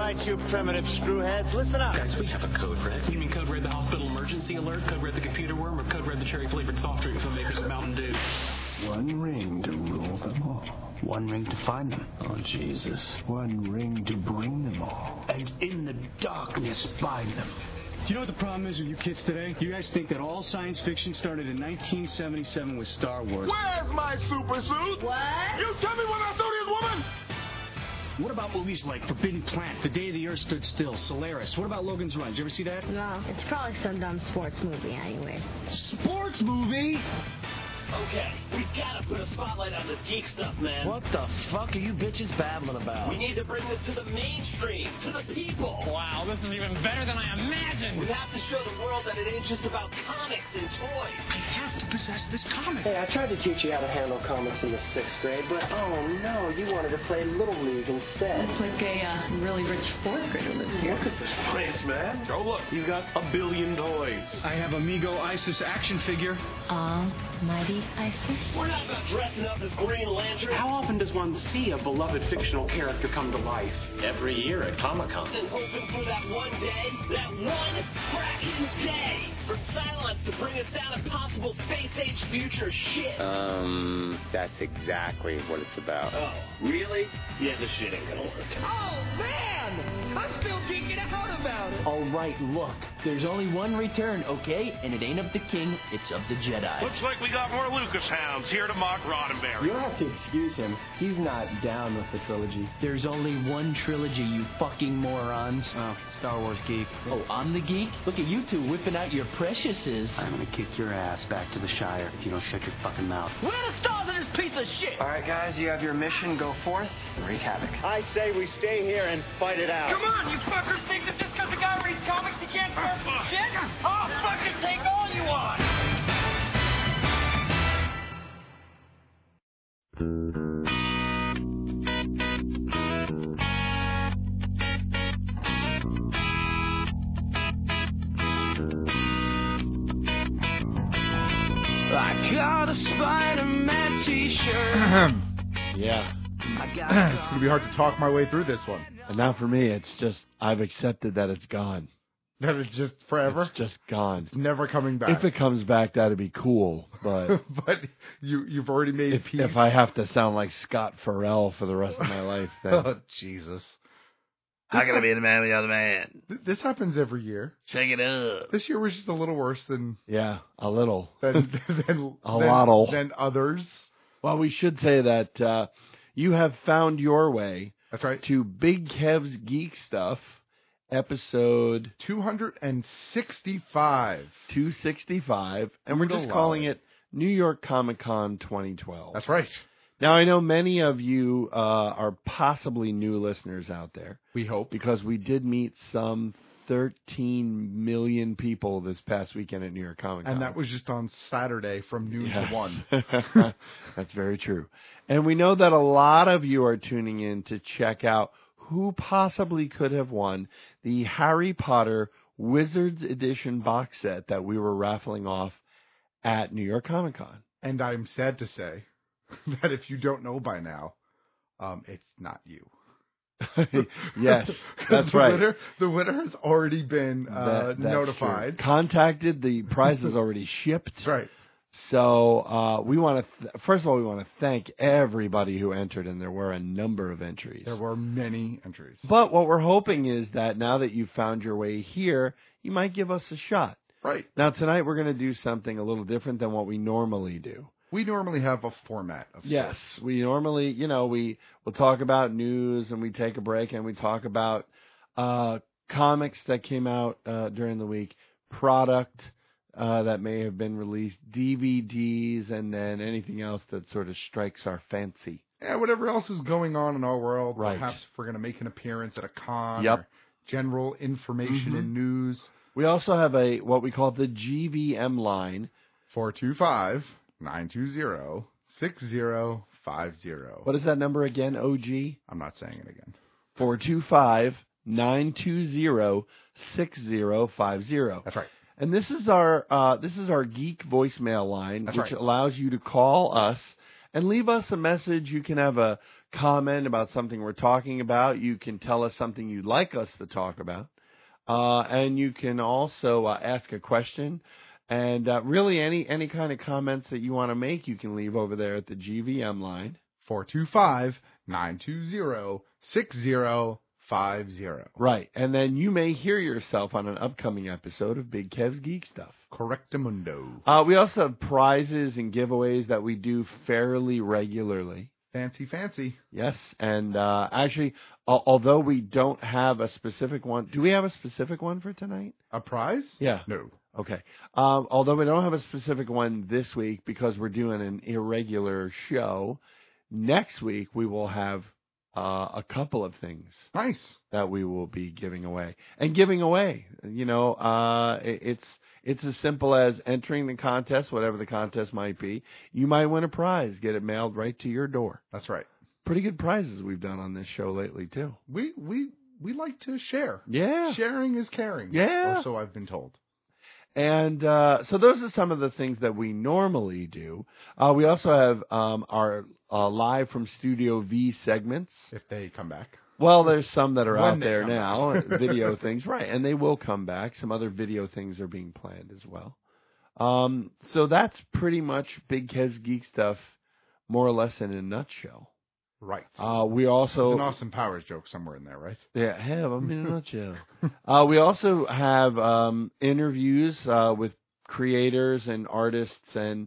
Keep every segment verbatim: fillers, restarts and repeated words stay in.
right, you primitive screwheads. Listen up. Guys, we have a code red. You mean code red the hospital emergency alert, code red the computer worm, or code red the cherry-flavored soft drink from the makers of Mountain Dew? One ring to rule them all. One ring to find them. Oh, Jesus. One ring to bring them all. And in the darkness bind them. Do you know what the problem is with you kids today? You guys think that all science fiction started in nineteen seventy-seven with Star Wars. Where's my super suit? What? You tell me where my suit is, woman! What about movies like Forbidden Planet, The Day the Earth Stood Still, Solaris? What about Logan's Run? Did you ever see that? No, it's probably some dumb sports movie anyway. Sports movie? Okay, we've got to put a spotlight on this geek stuff, man. What the fuck are you bitches babbling about? We need to bring this to the mainstream, to the people. Wow, this is even better than I imagined. We have to show the world that it ain't just about comics and toys. I have to possess this comic. Hey, I tried to teach you how to handle comics in the sixth grade, but oh no, you wanted to play Little League instead. Looks like a uh, really rich fourth grader lives here. Look at this place, man. Go look. He's got a billion toys. I have Amigo Isis action figure. Almighty Isis. We're not about dressing up as Green Lantern. How often does one see a beloved fictional character come to life? Every year at Comic-Con. And hoping for that one day, that one cracking day, for Cylons to bring us down impossible space-age future shit. Um, that's exactly what it's about. Oh, really? Yeah, this shit ain't gonna work. Oh, man! I'm still geeking out about it. All right, look. There's only one return, okay? And it ain't of the king, it's of the Jedi. Looks like we got more Lucas hounds here to mock Roddenberry. You'll have to excuse him. He's not down with the trilogy. There's only one trilogy, you fucking morons. Oh, Star Wars geek. Oh, I'm the geek? Look at you two whipping out your preciouses. I'm gonna kick your ass back to the Shire if you don't shut your fucking mouth. Where are the stars in this piece of shit? All right, guys, you have your mission. Go forth and wreak havoc. I say we stay here and fight it out. Come on, you fuckers think that just because the guy reads comics he can't start some shit? I'll fucking take all you want! I got a Spider-Man t-shirt. Yeah. I got It's going to be hard to talk my way through this one. And now for me, it's just, I've accepted that it's gone. That it's just forever? It's just gone. It's never coming back. If it comes back, that'd be cool, but... but you, you've already made if, peace. If I have to sound like Scott Farrell for the rest of my life, then... Oh, Jesus. How can I be the man with the other man? This happens every year. Shake it up. This year was just a little worse than... Yeah, a little. Than, than, a than, lot than others. Well, we should say that uh, you have found your way... That's right. ...to Big Kev's Geek Stuff, episode... two sixty-five. two sixty-five. And we're just calling it New York Comic Con twenty twelve. That's right. Now, I know many of you uh, are possibly new listeners out there. We hope. Because we did meet some thirteen million people this past weekend at New York Comic Con. And that was just on Saturday from noon yes. to one. That's very true. And we know that a lot of you are tuning in to check out who possibly could have won the Harry Potter Wizards Edition box set that we were raffling off at New York Comic Con. And I'm sad to say that if you don't know by now, um, it's not you. Yes, that's the right. Winner, the winner has already been uh, that, notified. True. Contacted. The prize is already shipped. That's right. So uh, we want to, th- first of all, we want to thank everybody who entered, and there were a number of entries. There were many entries. But what we're hoping is that now that you've found your way here, you might give us a shot. Right. Now, tonight we're going to do something a little different than what we normally do. We normally have a format of Yes, sorts. we normally, you know, we will talk about news and we take a break and we talk about uh, comics that came out uh, during the week, product uh, that may have been released, D V Ds, and then anything else that sort of strikes our fancy. Yeah, whatever else is going on in our world. Right. Perhaps if we're going to make an appearance at a con. Yep. Or general information Mm-hmm. and news. We also have a what we call the G V M line. four two five, nine two zero, six zero five zero. What is that number again, O G? I'm not saying it again. four two five, nine two zero, six zero five zero. That's right. And this is our uh, this is our geek voicemail line, That's which right. allows you to call us and leave us a message. You can have a comment about something we're talking about. You can tell us something you'd like us to talk about. Uh, and you can also uh, ask a question. And uh, really any, any kind of comments that you want to make, you can leave over there at the G V M line. four two five, nine two zero, six zero five zero. Right. And then you may hear yourself on an upcoming episode of Big Kev's Geek Stuff. Correctamundo. Uh, we also have prizes and giveaways that we do fairly regularly. Fancy, fancy. Yes. And uh, actually, al- although we don't have a specific one, do we have a specific one for tonight? A prize? Yeah. No. Okay. Um, although we don't have a specific one this week because we're doing an irregular show, next week we will have uh, a couple of things. Nice. That we will be giving away. And giving away, you know, uh, it, it's it's as simple as entering the contest, whatever the contest might be. You might win a prize, get it mailed right to your door. That's right. Pretty good prizes we've done on this show lately, too. We we we like to share. Yeah. Sharing is caring. Yeah. Or so I've been told. And uh, so those are some of the things that we normally do. Uh, we also have um, our uh, live from Studio V segments. If they come back. Well, there's some that are When out they there come now, back. video things, right, and they will come back. Some other video things are being planned as well. Um, so that's pretty much Big Kev's Geek Stuff, more or less in a nutshell. Right. Uh, we also... There's an Austin Powers joke somewhere in there, right? Yeah, have them in a nutshell. uh, we also have um, interviews uh, with creators and artists and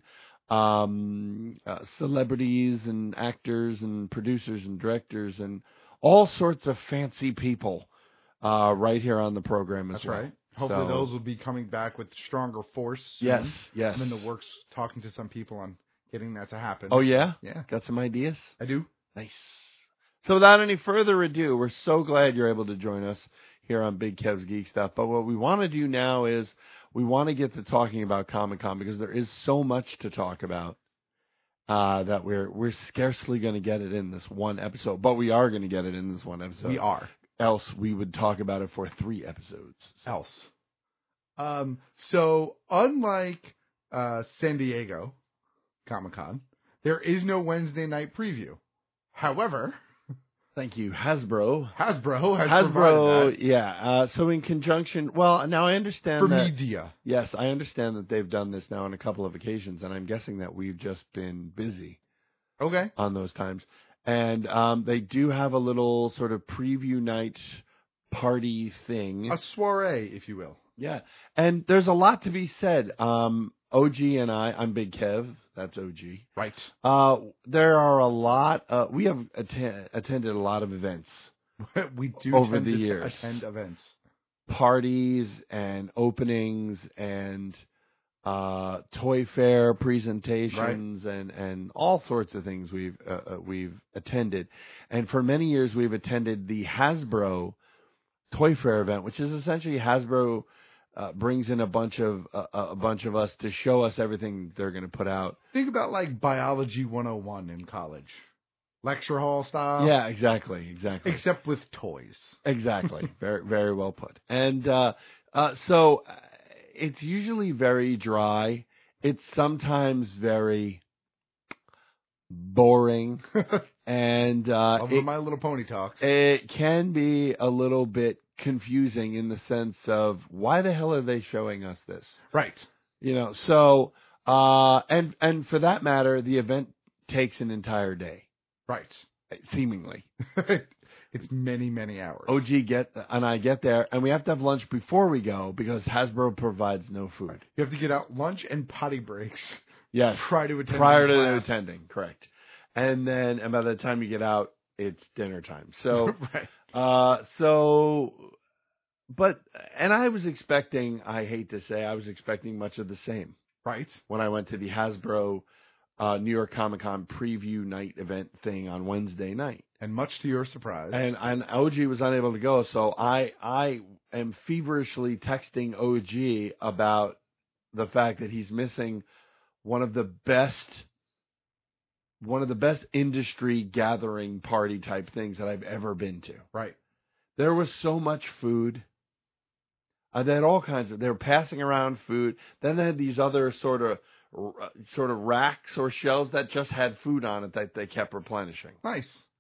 um, uh, celebrities and actors and producers and directors and all sorts of fancy people uh, right here on the program as That's well. right. Hopefully So- those will be coming back with stronger force soon. Yes, yes. I'm in the works talking to some people on getting that to happen. Oh, yeah? Yeah. Got some ideas? I do. Nice. So without any further ado, we're so glad you're able to join us here on Big Kev's Geek Stuff. But what we want to do now is we want to get to talking about Comic-Con because there is so much to talk about uh, that we're we're scarcely going to get it in this one episode. But we are going to get it in this one episode. We are. Else we would talk about it for three episodes. Else. Um, so unlike uh, San Diego Comic-Con, there is no Wednesday night preview. However, thank you, Hasbro. Hasbro has Hasbro, provided that. yeah. Uh, so in conjunction, well, now I understand For that, media. Yes, I understand that they've done this now on a couple of occasions, and I'm guessing that we've just been busy. Okay. On those times, and um, they do have a little sort of preview night party thing, A soiree, if you will. yeah. And there's a lot to be said. Um, O G and I, I'm Big Kev. That's O G. Right. Uh, there are a lot. Uh, we have atten- attended a lot of events we do over tend the to years. attend events. Parties and openings and uh, toy fair presentations and, and all sorts of things we've uh, uh, we've attended. And for many years we've attended the Hasbro Toy Fair event, which is essentially Hasbro uh, brings in a bunch of uh, a bunch of us to show us everything they're going to put out. Think about like Biology one oh one in college. Lecture hall style. Yeah, exactly, exactly. Except with toys. Exactly. very, very well put. And uh, uh, so uh, it's usually very dry. It's sometimes very boring, and uh, Over it, My Little Pony talks. it can be a little bit confusing in the sense of why the hell are they showing us this? Right. You know. So uh, and and for that matter, the event takes an entire day. Right. Seemingly. It's many, many hours. O G get and I get there, and we have to have lunch before we go because Hasbro provides no food. You have to get out lunch and potty breaks. Yes, Prior to attending prior to class. attending, correct. And then, and by the time you get out, it's dinner time. So, right. uh, so, but and I was expecting. I hate to say, I was expecting much of the same. Right. When I went to the Hasbro uh, New York Comic Con preview night event thing on Wednesday night. And much to your surprise. And, and O G was unable to go, so I I am feverishly texting O G about the fact that he's missing one of the best one of the best industry gathering party type things that I've ever been to. Right. There was so much food. Uh, they had all kinds of. They were passing around food. Then they had these other sort of sort of racks or shelves that just had food on it that they kept replenishing. Nice.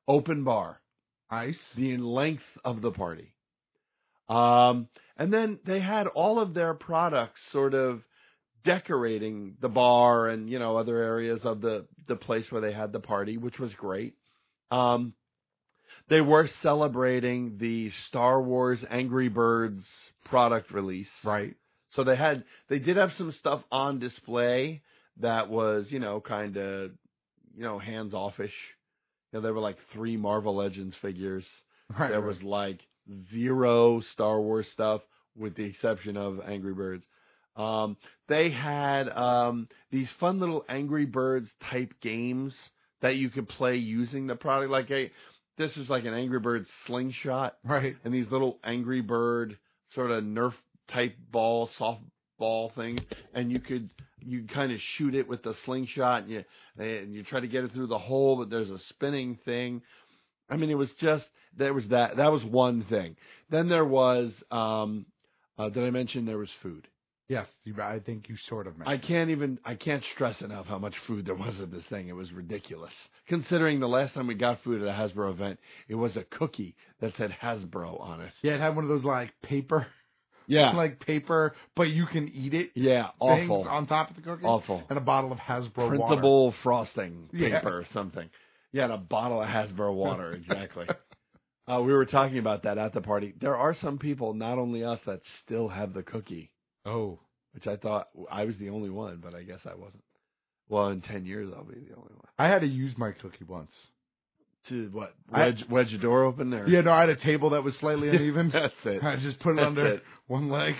open bar. Nice. The length of the party. Um, and then they had all of their products sort of decorating the bar and, you know, other areas of the, the place where they had the party, which was great. Um, they were celebrating the Star Wars Angry Birds product release. Right. So they had, they did have some stuff on display that was, you know, kind of, you know, hands-offish. You know, there were like three Marvel Legends figures. Right, there right. was like zero Star Wars stuff with the exception of Angry Birds. Um, they had um, these fun little Angry Birds type games that you could play using the product. Like a, this is like an Angry Birds slingshot. Right. And these little Angry Bird sort of Nerf type ball, softball thing. And you could, you kind of shoot it with the slingshot and you, and you try to get it through the hole, but there's a spinning thing. I mean, it was just, there was that, that was one thing. Then there was, um, uh, did I mention there was food? Yes, you, I think you sort of mentioned. I can't even, I can't stress enough how much food there was at this thing. It was ridiculous. Considering the last time we got food at a Hasbro event, it was a cookie that said Hasbro on it. Yeah, it had one of those like paper. Yeah. Like paper, but you can eat it. Yeah, things awful. on top of the cookie. Awful. And a bottle of Hasbro Printable water. frosting paper Yeah. or something. Yeah, and a bottle of Hasbro water, exactly. uh, we were talking about that at the party. There are some people, not only us, that still have the cookie. Oh. Which I thought I was the only one, but I guess I wasn't. Well, in ten years, I'll be the only one. I had to use my cookie once. To what? Wedge, I, wedge the door open there? Yeah, no, I had a table that was slightly uneven. That's it. I just put it That's under it. one leg.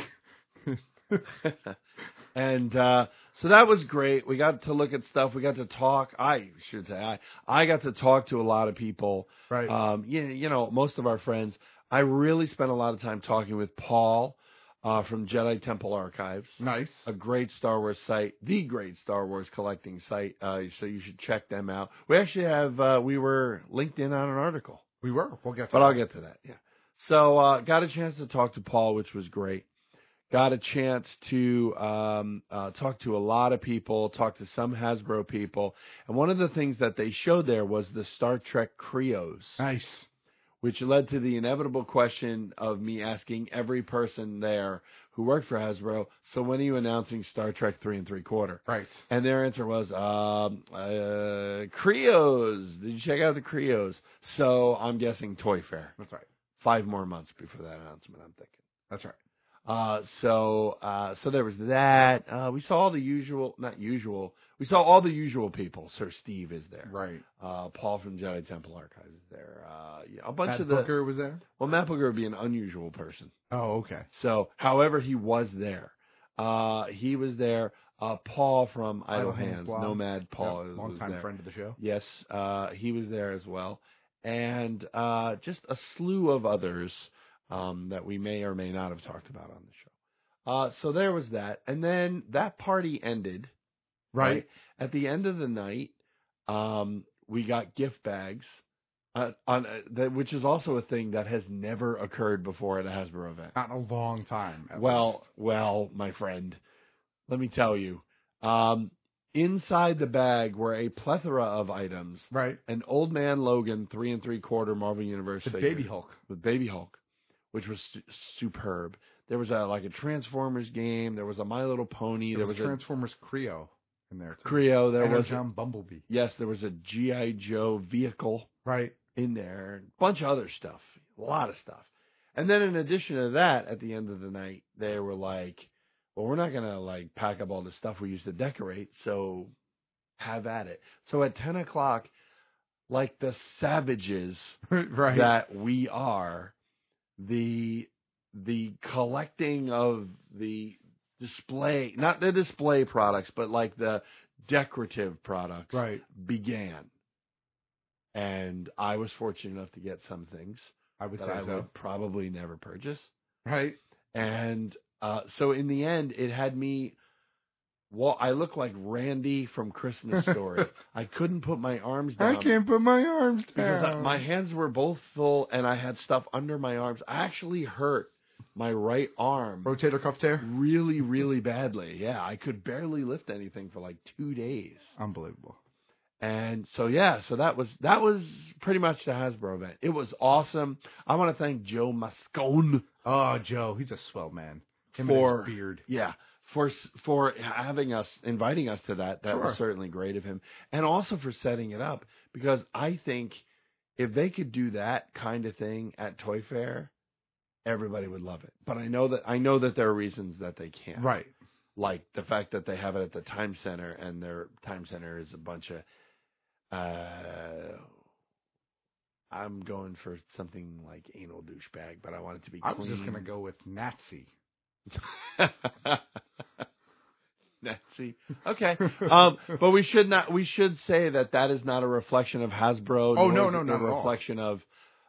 And uh, so that was great. We got to look at stuff. We got to talk. I should say I I got to talk to a lot of people. Right. Um. You, you know, most of our friends. I really spent a lot of time talking with Paul uh, from Jedi Temple Archives. Nice. A great Star Wars site, the great Star Wars collecting site. Uh, so you should check them out. We actually have. Uh, we were linked in on an article. We were. We'll get to But that. I'll get to that. Yeah. So uh, got a chance to talk to Paul, which was great. Got a chance to um, uh, talk to a lot of people, talk to some Hasbro people. And one of the things that they showed there was the Star Trek Krios. Nice. Which led to the inevitable question of me asking every person there who worked for Hasbro, so when are you announcing Star Trek three and three quarter? Right. And their answer was, um, uh, Krios. Did you check out the Krios? So I'm guessing Toy Fair. That's right. Five more months before that announcement, I'm thinking. That's right. Uh, so, uh, so there was that. Uh, we saw all the usual, not usual, we saw all the usual people. Sir Steve is there. Right. Uh, Paul from Jedi Temple Archives is there. Uh, yeah, a bunch Matt of the. Booker was there? Well, Matt Booker would be an unusual person. Oh, okay. So, however, he was there. Uh, he was there. Uh, Paul from Idle, Idle Hands Hands, Blog. Nomad Paul. Yep, was longtime there. friend of the show. Yes, uh, he was there as well. And uh, just a slew of others um, that we may or may not have talked about on the show. Uh, so there was that. And then that party ended. Right. right? At the end of the night, um, we got gift bags, uh, on uh, that, which is also a thing that has never occurred before at a Hasbro event. Not in a long time. Well, least. well, my friend, let me tell you. Um, inside the bag were a plethora of items. Right. An Old Man Logan three and three quarter Marvel Universe The figure Baby Hulk. with Baby Hulk, which was su- superb. There was a like a Transformers game. There was a My Little Pony. There, there was, was a Transformers Creo in there too. Creo. There was Energon Bumblebee. Yes, there was a G I Joe vehicle right in there. A bunch of other stuff. A lot of stuff. And then in addition to that, at the end of the night, they were like, well, we're not going to like pack up all the stuff we used to decorate, so have at it. So at ten o'clock, like the savages right. that we are, the the collecting of the display, not the display products, but like the decorative products right. began. And I was fortunate enough to get some things I would that say I so. would probably never purchase. Right. And uh, so in the end, it had me, well, I look like Randy from Christmas Story. I couldn't put my arms down. I can't put my arms down. Because I, my hands were both full and I had stuff under my arms. I actually hurt my right arm. Rotator cuff tear? Really, really badly. Yeah, I could barely lift anything for like two days. Unbelievable. And so yeah, so that was that was pretty much the Hasbro event. It was awesome. I want to thank Joe Moscone. Oh, Joe, he's a swell man. Him for and his beard. Yeah, for for having us, inviting us to that. That Sure. was certainly great of him, and also for setting it up, because I think if they could do that kind of thing at Toy Fair, everybody would love it. But I know that I know that there are reasons that they can't. Right. Like the fact that they have it at the Time Center, and their Time Center is a bunch of. Uh, I'm going for something like anal douchebag, but I want it to be clean. I was just gonna go with Nazi. Nazi. Okay. Um, but we should not. We should say that that is not a reflection of Hasbro. Oh, nor no, is no, it not at a all. reflection of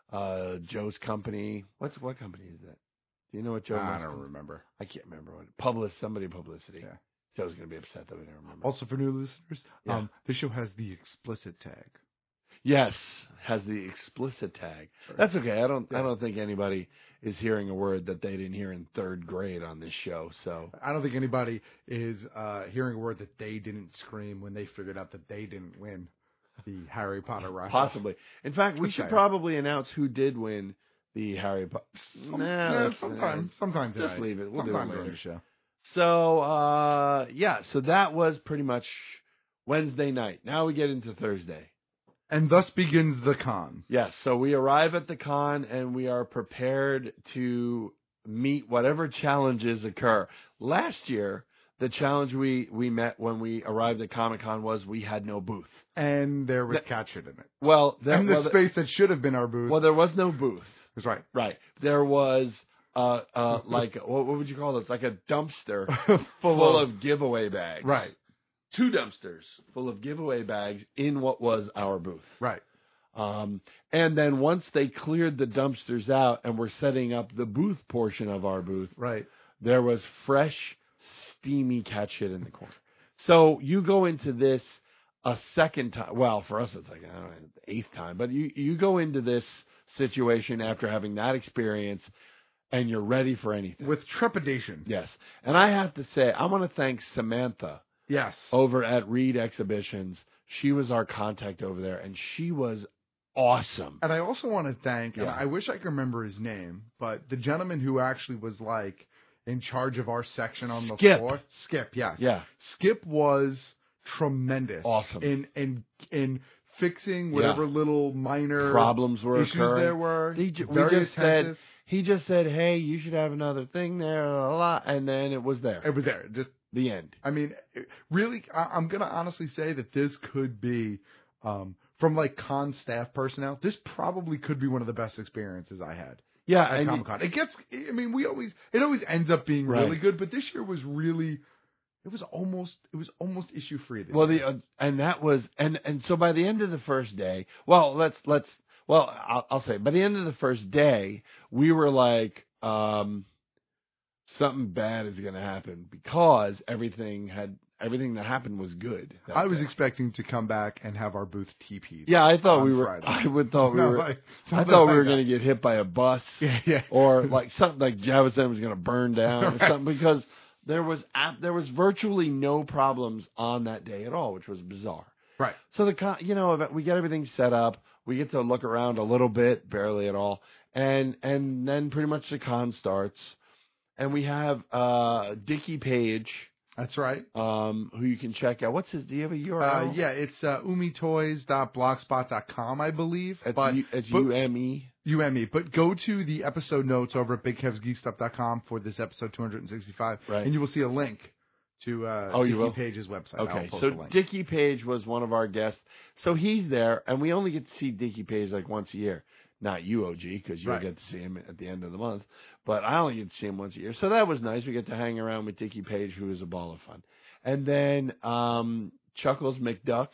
uh, Joe's company. What's what company is that? Do you know what Joe? I Must- don't remember. I can't remember what. Public somebody publicity. Yeah. Joe's gonna be upset that we don't remember. Also, for new listeners, Yeah. um, this show has the explicit tag. Yes, has the explicit tag. Sure. That's okay. I don't. Yeah. I don't think anybody is hearing a word that they didn't hear in third grade on this show. So I don't think anybody is uh, hearing a word that they didn't scream when they figured out that they didn't win the Harry Potter raffle. possibly. In fact, we Just should saying. probably announce who did win the Harry Potter. Some, yeah, sometime, sometime Just tonight. leave it. We'll sometime do it during later. the show. So uh, yeah. So that was pretty much Wednesday night. Now we get into Thursday. And thus begins the con. Yes, so we arrive at the con and we are prepared to meet whatever challenges occur. Last year, the challenge we, we met when we arrived at Comic-Con was we had no booth. And there was That- cat shit in it. Well, there, and the well, space that should have been our booth. well, there was no booth. That's right. Right. There was, uh, uh, like, what, what would you call this? Like a dumpster Full, full of, of giveaway bags. Right. Two dumpsters full of giveaway bags in what was our booth. Right. Um, and then once they cleared the dumpsters out and were setting up the booth portion of our booth, Right. there was fresh, steamy cat shit in the corner. So you go into this a second time. Well, for us, it's like, I don't know, the eighth time. But you, you go into this situation after having that experience, and you're ready for anything. With trepidation. Yes. And I have to say, I want to thank Samantha Yes. over at Reed Exhibitions. She was our contact over there, and she was awesome. And I also want to thank, and Yeah. I wish I could remember his name, but the gentleman who actually was like in charge of our section on the Skip. floor. Skip, yes. Yeah. Skip was tremendous. Awesome. In in in fixing whatever Yeah. little minor Problems were issues occurring. there were. He ju- we Very just said attentive. he just said, "Hey, you should have another thing there," a lot, and then it was there. It was there. Just The end. I mean, really, I- I'm going to honestly say that this could be, um, from like con staff personnel, this probably could be one of the best experiences I had Yeah, at and Comic Con. It gets, I mean, we always, it always ends up being Right. really good, but this year was really, it was almost, it was almost issue free. well, the uh, and that was and and so by the end of the first day, well, let's let's well, I'll, I'll say by the end of the first day, we were like, um, something bad is going to happen because everything had everything that happened was good. that I was day. expecting to come back and have our booth T P'd. Yeah, I thought on we were. Friday. I would thought we No, were. like, I something thought we like were that. going to get hit by a bus. Yeah, yeah. Or like something like Javits Center was going to burn down or Right. something because there was ap- there was virtually no problems on that day at all, which was bizarre. Right. So the con- you know we get everything set up. We get to look around a little bit, barely at all, and and then pretty much the con starts, and we have uh, Dickie Page. That's right. Um, who you can check out. What's his? Do you have a U R L? Uh, yeah, it's uh, umitoys dot blogspot dot com, I believe. It's, but U- it's but- U M E. U M E. But go to the episode notes over at big kevs geek stuff dot com for this episode two hundred sixty-five, Right. and you will see a link to uh, Oh, you Dickie will? Page's website. I'll Okay, post so a link. Dickie Page was one of our guests. So he's there, and we only get to see Dickie Page like once a year. Not you, O G, because you'll Right. get to see him at the end of the month. But I only get to see him once a year. So that was nice. We get to hang around with Dickie Page, who is a ball of fun. And then um, Chuckles McDuck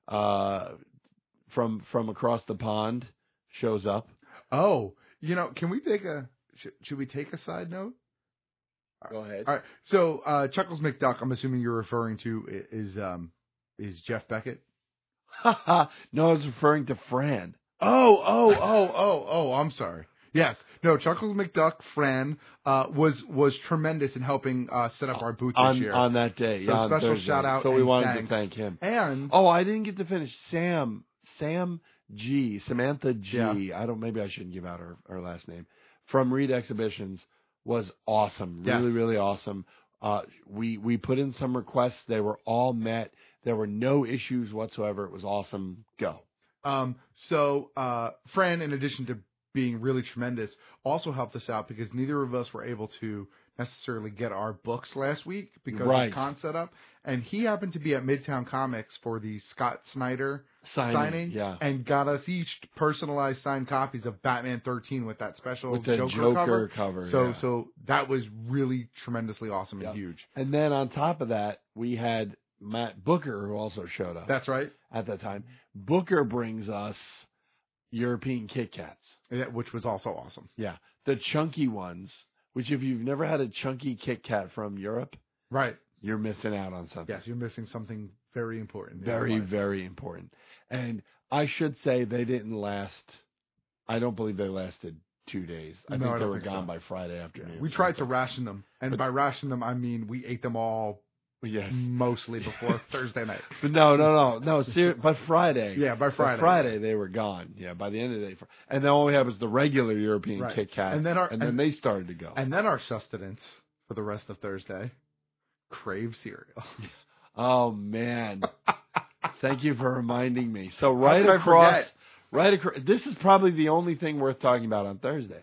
uh, from from across the pond shows up. Oh, you know, can we take a should, should we take a side note? Go ahead. All right. So uh, Chuckles McDuck, I'm assuming you're referring to i- is um is Jeff Beckett. No, I was referring to Fran. Oh, oh, oh, oh, oh. I'm sorry. Yes. No, Chuckles McDuck, Fran, uh, was was tremendous in helping uh, set up our booth this on, year. on that day. So yeah, on special Thursday. shout out. So we and wanted thanks. to thank him. And oh, I didn't get to finish. Sam, Sam G, Samantha G. Yeah. I don't. Maybe I shouldn't give out her, her last name. From Reed Exhibitions was awesome. Really, Yes. really awesome. Uh, we we put in some requests. They were all met. There were no issues whatsoever. It was awesome. Go. Um, so, uh, Fran, in addition to being really tremendous, also helped us out because neither of us were able to necessarily get our books last week because Right. of the con setup. And he happened to be at Midtown Comics for the Scott Snyder Signing, signing, yeah. and got us each personalized signed copies of Batman thirteen with that special With the Joker, Joker cover. cover, So, yeah. so that was really tremendously awesome Yep. and huge. And then on top of that, we had Matt Booker, who also showed up. That's right. At that time. Booker brings us European Kit Kats. Yeah, which was also awesome. Yeah. The chunky ones, which if you've never had a chunky Kit Kat from Europe, Right. you're missing out on something. Yes, you're missing something very important. in Very, your life. very important. And I should say they didn't last, I don't believe they lasted two days. I No, think I they don't were think gone so. by Friday afternoon. We tried to ration them, and But- by ration them, I mean we ate them all Yes. mostly before Thursday night. But no, no, no, no. Ser- by Friday. Yeah, by Friday. By Friday, they were gone. Yeah, by the end of the day. And then all we had was the regular European Right. Kit Kat. And then our- and then and- they started to go. And then our sustenance for the rest of Thursday, Crave cereal. Oh, man. Thank you for reminding me. So right could I across, forget? right across, this is probably the only thing worth talking about on Thursday.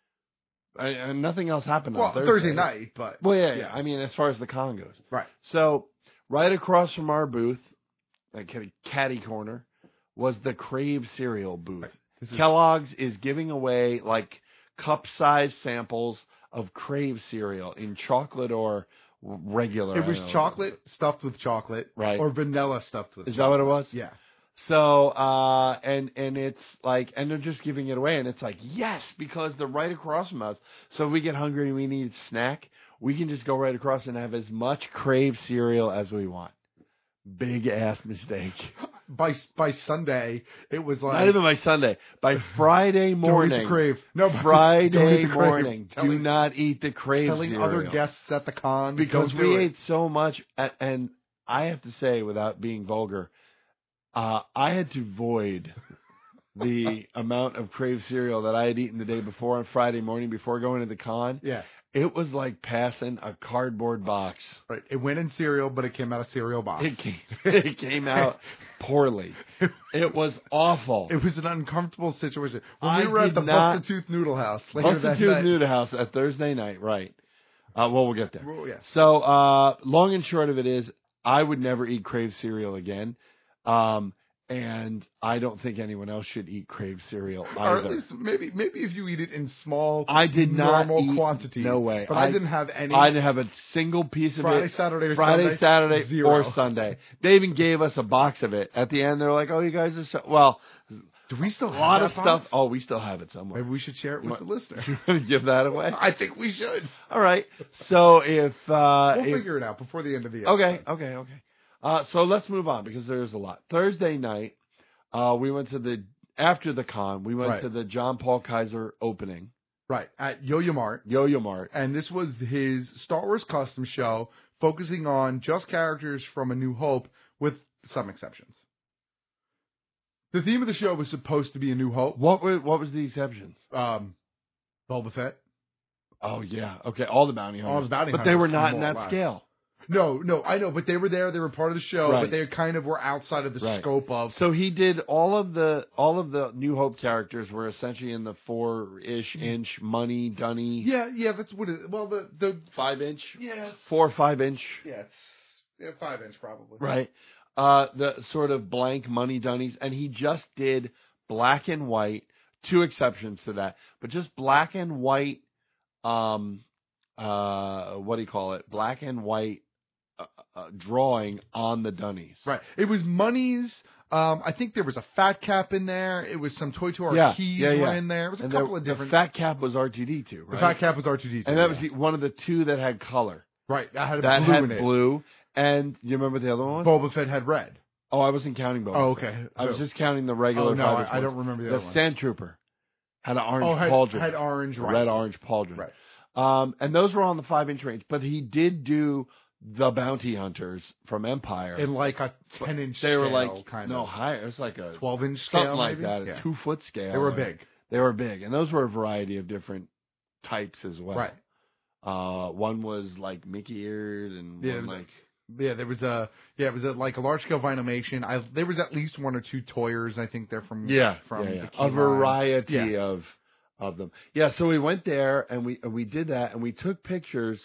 I, and nothing else happened Well, on Thursday. Thursday night, but Well, yeah, yeah, yeah. I mean, as far as the con goes. Right. So right across from our booth, like kind of catty corner, was the Crave cereal booth. Right. This is- Kellogg's is giving away like cup-sized samples of Crave cereal in chocolate or regular. It I was don't know. chocolate stuffed with chocolate, Right. or vanilla stuffed with. Is that what it was? Yeah. So, uh, and, and it's like, and they're just giving it away, and it's like, yes, because they're right across from us. So if we get hungry and we need a snack, we can just go right across and have as much Crave cereal as we want. Big ass mistake. By by Sunday, it was like Not even by Sunday. By Friday Don't eat the morning. Crave. No, don't eat Friday the Crave. morning. Do Telling- not eat the Crave telling cereal. other guests at the con Because don't do we it. ate so much, a- and I have to say, without being vulgar, uh, I had to void the amount of Crave cereal that I had eaten the day before on Friday morning before going to the con. Yeah. It was like passing a cardboard box. Right. It went in cereal, but it came out of cereal box. It came, it came out poorly. It was awful. It was an uncomfortable situation. When I we were at did the not- Busted Tooth Noodle House later Busted that Tooth night. Noodle House at Thursday night, right. Uh, well, we'll get there. Well, yeah. So, uh, long and short of it is, I would never eat Crave cereal again. Um, and I don't think anyone else should eat Crave cereal Or at either. least maybe maybe if you eat it in small, I did not normal eat, quantities. No way. But I, didn't have any. I didn't have a single piece of Friday, it. Saturday, or Friday, Sunday? Saturday, Zero. or Sunday. They even gave us a box of it. At the end, they're like, "Oh, you guys are so well." Do we still A have lot that of stuff. box? Oh, we still have it somewhere. Maybe we should share it with the listener. You want to give that away? I think we should. All right. So if uh, We'll if, figure it out before the end of the Okay, episode. okay, okay. Uh, so let's move on because there's a lot. Thursday night, uh, we went to the after the con. We went Right. to the John Paul Kaiser opening, Right, at Yo-Yo Mart. Yo-Yo Mart. And this was his Star Wars custom show focusing on just characters from A New Hope with some exceptions. The theme of the show was supposed to be A New Hope. What were what was the exceptions? Um, Boba Fett. Oh yeah, okay, all the bounty hunters. All the bounty but they hunters were not from in that Worldwide. scale. No, no, I know, but they were there. They were part of the show, Right. but they kind of were outside of the Right. scope of. So he did all of the all of the New Hope characters were essentially in the four ish inch money dunny. Yeah, yeah, that's what it. Well, the the five inch. Yeah, it's, Four or five inch. yeah, it's yeah, five inch probably. Right. Uh, the sort of blank money dunnies, and he just did black and white. Two exceptions to that, but just black and white. Um, uh, what do you call it? Black and white uh, uh, drawing on the dunnies. Right. It was monies. Um, I think there was a Fat Cap in there. It was some Toy to Our Yeah, Keys yeah, were yeah. in there. It was a And couple the, of different. The Fat Cap was R two D two, right? The Fat Cap was R two D two, and that yeah. was the, one of the two that had color. Right. That had That blue had in it. blue. And you remember the other one? Boba Fett had red. Oh, I wasn't counting Boba. Oh, Fett. okay. I was So- just counting the regular. Oh, no, five-inch I- I ones. don't remember the The other one. Sand Trooper Had an orange oh, had, pauldron. had orange, right. Red orange pauldron. Right. Um, and those were on the five-inch range. But he did do the Bounty Hunters from Empire. In like a ten-inch They scale, were like, kind no, of. higher. It was like a twelve-inch scale, something like maybe? that, a Yeah. two-foot scale. They were big. They were big. And those were a variety of different types as well. Right. Uh, one was like Mickey-eared and Yeah, one it was like... Yeah, there was a yeah, it was a, like a large scale Vinylmation. I there was at least one or two Toyers. I think they're from Yeah, from yeah, yeah. the Key a line. variety Yeah. of of them. Yeah, so we went there and we we did that and we took pictures.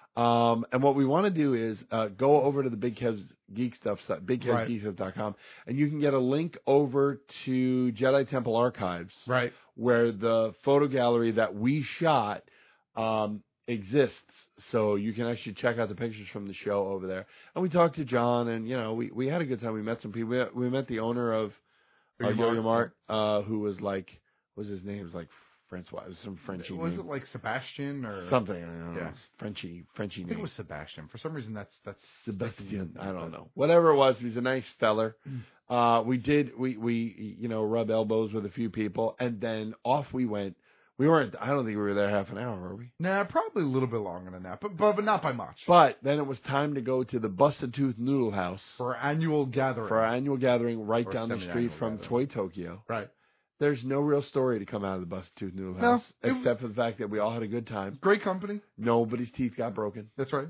Um, and what we want to do is uh, go over to the Big Kez Geek Stuff site, big kez geek stuff dot com, and you can get a link over to Jedi Temple Archives, right, where the photo gallery that we shot um, exists. So you can actually check out the pictures from the show over there. And we talked to John, and you know, we, we had a good time. We met some people. We, we met the owner of uh, Yo-Yo Mart, uh, who was like, what was his name? It was like Francois. It was some Frenchy Was name. it like Sebastian or something? I don't know. Yeah. Frenchy, Frenchy name. I think it was Sebastian. For some reason, that's that's Sebastian. I don't know. Whatever it was, he's a nice feller. Uh, we did. We we you know rub elbows with a few people, and then off we went. We weren't. I don't think we were there half an hour, were we? Nah, probably a little bit longer than that, but but, but not by much. But then it was time to go to the Busted Tooth Noodle House for our annual gathering. For our annual gathering, right Or down the street from semi-annual Toy Tokyo. Right. There's no real story to come out of the Busted Tooth Noodle No, House, it- except for the fact that we all had a good time. Great company. Nobody's teeth got broken. That's right.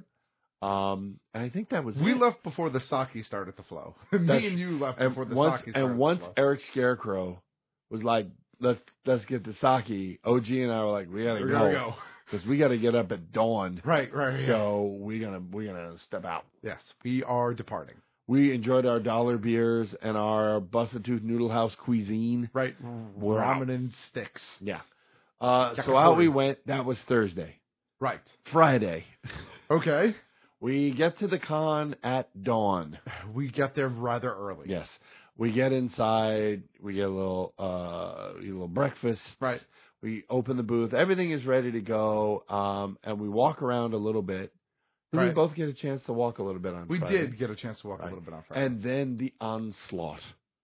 Um, and I think that was We it. left before the sake started to flow. Me That's- and you left and before the once, sake started And once to flow. Eric Scarecrow was like, let's let's get the sake, O G and I were like, we gotta We go. gotta go. Because we gotta get up at dawn. Right, right, yeah. So we're gonna we're gonna step out. Yes, we are departing. We enjoyed our dollar beers and our Busted Tooth Noodle House cuisine. Right. We're out. Ramen and sticks. Yeah. Uh, so Yakitori. out we went. That was Thursday. Right. Friday. Okay. We get to the con at dawn. We get there rather early. Yes. We get inside. We get a little, uh, a little breakfast. Right. We open the booth. Everything is ready to go. Um, and we walk around a little bit. Did we Right. both get a chance to walk a little bit on We Friday? did get a chance to walk Right. a little bit on Friday. And then the onslaught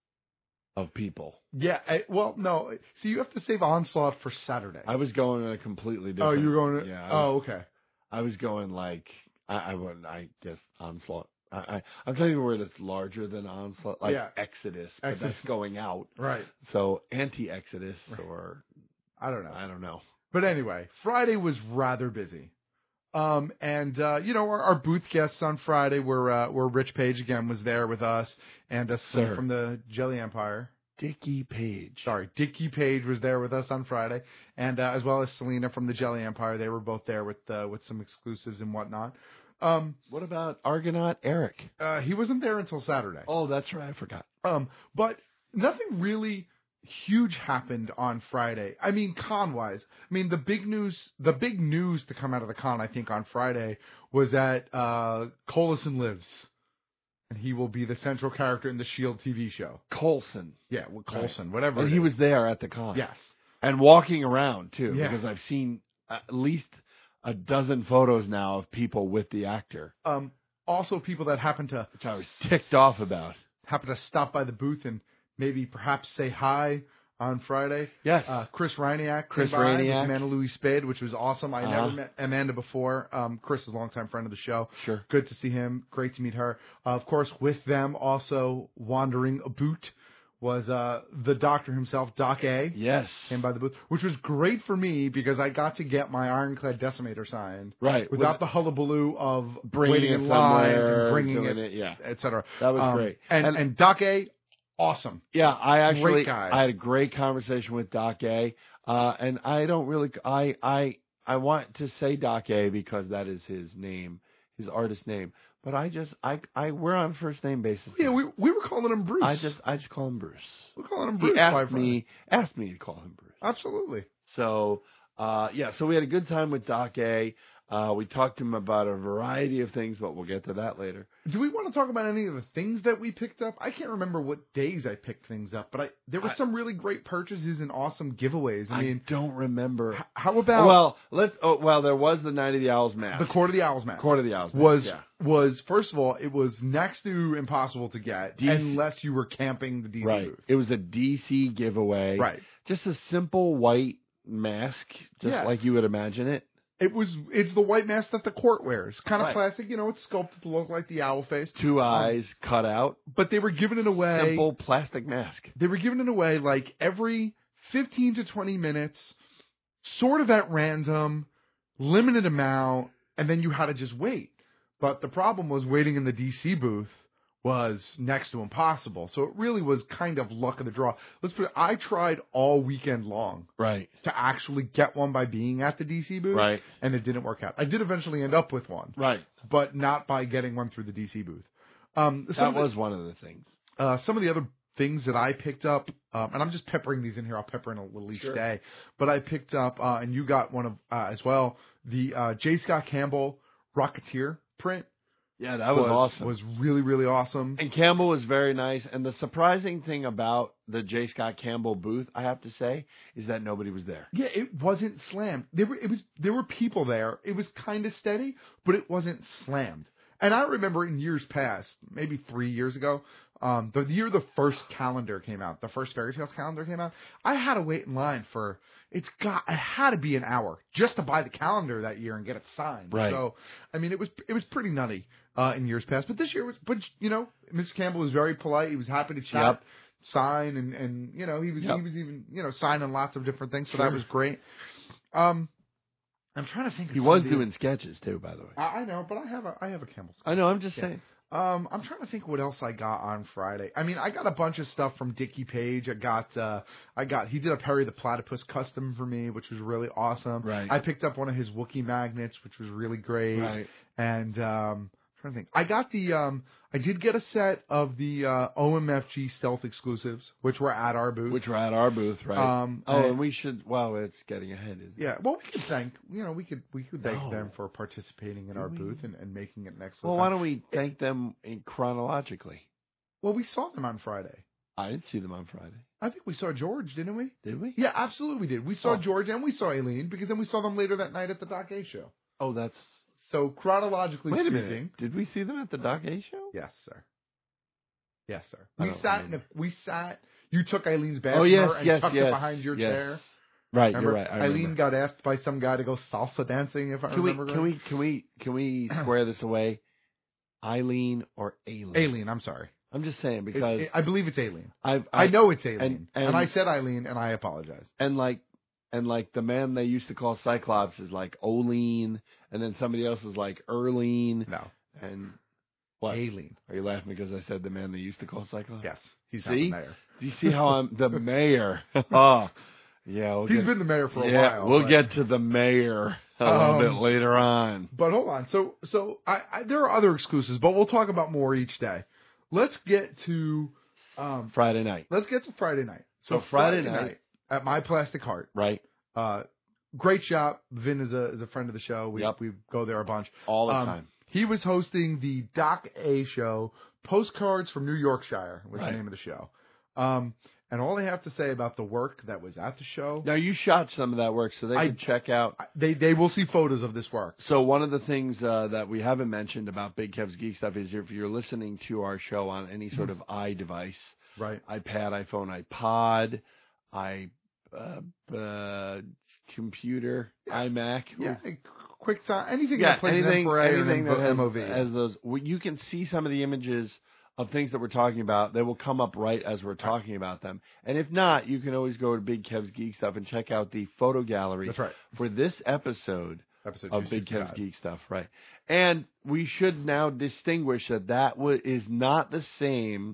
of people. Yeah, I, well, no. So you have to save Onslaught for Saturday. I was going in a completely different. Oh, you were going. To, Yeah. I oh, was, okay. I was going like I, I would. I guess onslaught. I, I I'm telling you a word that's larger than onslaught, like Yeah. Exodus, but Exodus. that's going out. Right. So anti-Exodus Right. or I don't know. I don't know. But anyway, Friday was rather busy. Um, and, uh, you know, our, our booth guests on Friday were, uh, were Rich Page again was there with us and uh, Sir. from the Jelly Empire. Dickie Page. Sorry, Dickie Page was there with us on Friday, and uh, as well as Selena from the Jelly Empire. They were both there with uh, with some exclusives and whatnot. Um, What about Argonaut Eric? uh, he wasn't there until Saturday. Oh, that's right. I forgot. Um, but nothing really huge happened on Friday. I mean, con-wise. I mean, the big news, the big news to come out of the con, I think, on Friday was that uh, Coulson lives. And he will be the central character in the S H I E L D T V show. Colson. Yeah, well, Coulson, Right. whatever. And it he is. was there at the con. Yes. And walking around too, Yeah. because I've seen at least a dozen photos now of people with the actor, Um, also, people that happen to which I was ticked off about. happen to stop by the booth and maybe perhaps say hi on Friday. Yes. Uh, Chris Reiniak Chris came by Reiniak. with Amanda Louis Spade, which was awesome. I Uh-huh. never met Amanda before. Um, Chris is a longtime friend of the show. Sure. Good to see him. Great to meet her. Uh, of course, with them also wandering a boot was uh, the doctor himself, Doc A. Yes. Came by the booth, which was great for me because I got to get my Ironclad Decimator signed. Right. Without With- the hullabaloo of Bringing waiting it in lines somewhere, and bringing doing it, it, yeah. et cetera. That was Um, great. And, And- and Doc A, awesome. Yeah, I actually Great guy. I had a great conversation with Doc A. Uh, and I don't really I I I want to say Doc A because that is his name, his artist name. But I just I I we're on first name basis. Yeah, we we were calling him Bruce. I just I just call him Bruce. we're calling him Bruce. He asked quite me asked me to call him Bruce. Absolutely. So uh, yeah, so we had a good time with Doc A. Uh, we talked to him about a variety of things, but we'll get to that later. Do we want to talk about any of the things that we picked up? I can't remember what days I picked things up, but I there were I- some really great purchases and awesome giveaways. I, I mean, don't remember. h- how about Well, let's. Oh, well, there was the Night of the Owls mask. the Court of the Owls match? Court of the Owls mask, was yeah. was first of all, it was next to impossible to get D C unless you were camping the D C Right. booth. It was a D C giveaway. Right. Just a simple white mask, just Yeah. like you would imagine it. It was. It's the white mask that the court wears. Kind of Right. classic. You know, it's sculpted to look like the owl face. Two Um, eyes cut out. But they were giving it away. Simple plastic mask. They were giving it away like every fifteen to twenty minutes, sort of at random, limited amount, and then you had to just wait. But the problem was waiting in the D C booth was next to impossible. So it really was kind of luck of the draw. Let's put it, I tried all weekend long Right. to actually get one by being at the D C booth. Right. And it didn't work out. I did eventually end up with one. Right. But not by getting one through the D C booth. Um, some That of the- was one of the things. Uh, some of the other things that I picked up, um, and I'm just peppering these in here. I'll pepper in a little each Sure. day. But I picked up, uh, and you got one of uh, as well, the uh, J. Scott Campbell Rocketeer print. Yeah, that was, awesome. Was really, really awesome. And Campbell was very nice. And the surprising thing about the J. Scott Campbell booth, I have to say, is that nobody was there. Yeah, it wasn't slammed. There were it was there were people there. It was kind of steady, but it wasn't slammed. And I remember in years past, maybe three years ago, um, the year the first calendar came out, the first Fairy Tales calendar came out, I had to wait in line for, it's got, it had to be an hour just to buy the calendar that year and get it signed. Right. So, I mean, it was, it was pretty nutty, uh, in years past. But this year was, but, you know, Mister Campbell was very polite. He was happy to chat, Yep. sign, and, and, you know, he was, Yep. he was even, you know, signing lots of different things. So Sure. that was great. Um, I'm trying to think of He some was of the- doing sketches, too, by the way. I, I know, but I have a, I have a Campbell's. I know, I'm just Yeah. saying. Um, I'm trying to think what else I got on Friday. I mean, I got a bunch of stuff from Dickie Page. I got, uh, I got, he did a Perry the Platypus custom for me, which was really awesome. Right. I picked up one of his Wookiee magnets, which was really great. Right. And, um, I'm trying to think. I got the, um, I did get a set of the, uh, O M F G stealth exclusives, which were at our booth. Which were at our booth, right? Um, oh, and- and we should, well, it's getting ahead, isn't it? Yeah, well, we could thank, you know, we could, we could thank No. them for participating in our we? booth and, and making it next. Well, why don't we thank them in chronologically? Well, we saw them on Friday. I didn't see them on Friday. I think we saw George, didn't we? Did we? Yeah, absolutely we did. We saw Oh. George and we saw Aileen because then we saw them later that night at the Doc A show. Oh, that's... So chronologically Wait a speaking, minute. Did we see them at the Doc A show? yes, sir. Yes, sir. I We don't sat in a, remember. we sat. You took Eileen's bag Oh, from yes, her and yes, tucked yes. it behind your yes. chair. Right, Remember? you're right. I Eileen remember. got asked by some guy to go salsa dancing. If I Can we, remember can right. we, can we, can we square this away? Eileen or Aileen? Aileen, I'm sorry. I'm just saying It- because it- I believe it's Aileen. I've, I, I know it's Aileen, and- and, and- I said Eileen, and I apologize. and like and like the man they used to call Cyclops is like Oline, and then somebody else is like Erline. No, And what? Aileen. Are you laughing because I said the man they used to call Cyclops? Yes, he's not See? the mayor. Do you see how I'm the mayor? Oh, yeah. We'll He's get, been the mayor for a yeah, while. we'll but- get to the mayor a little Um, bit later on. But hold on. So so I, I there are other exclusives, but we'll talk about more each day. Let's get to um Friday night, let's get to Friday night. So, So Friday Friday, night- night at My Plastic Heart. right? Uh great shop. Vin is a is a friend of the show. We Yep. we go there a bunch. All the Um, time. He was hosting the Doc A show, Postcards from New Yorkshire was Right. the name of the show. Um and all I have to say about the work that was at the show, Now you shot some of that work, so they I- can check out. they they will see photos of this work. So one of the things uh, that we haven't mentioned about Big Kev's Geek Stuff is if you're listening to our show on any sort of iDevice, Right. iPad, iPhone, iPod, i uh, uh, computer, Yeah. iMac, Yeah, quick time, anything yeah, that plays anything, M four A or anything that has, M O V. has those. well, You can see some of the images of things that we're talking about. They will come up right as we're talking about them. And if not, you can always go to Big Kev's Geek Stuff and check out the photo gallery That's right. for this episode Episode of Big two Kev's sixty-five. Geek Stuff, right? And we should now distinguish that that w- is not the same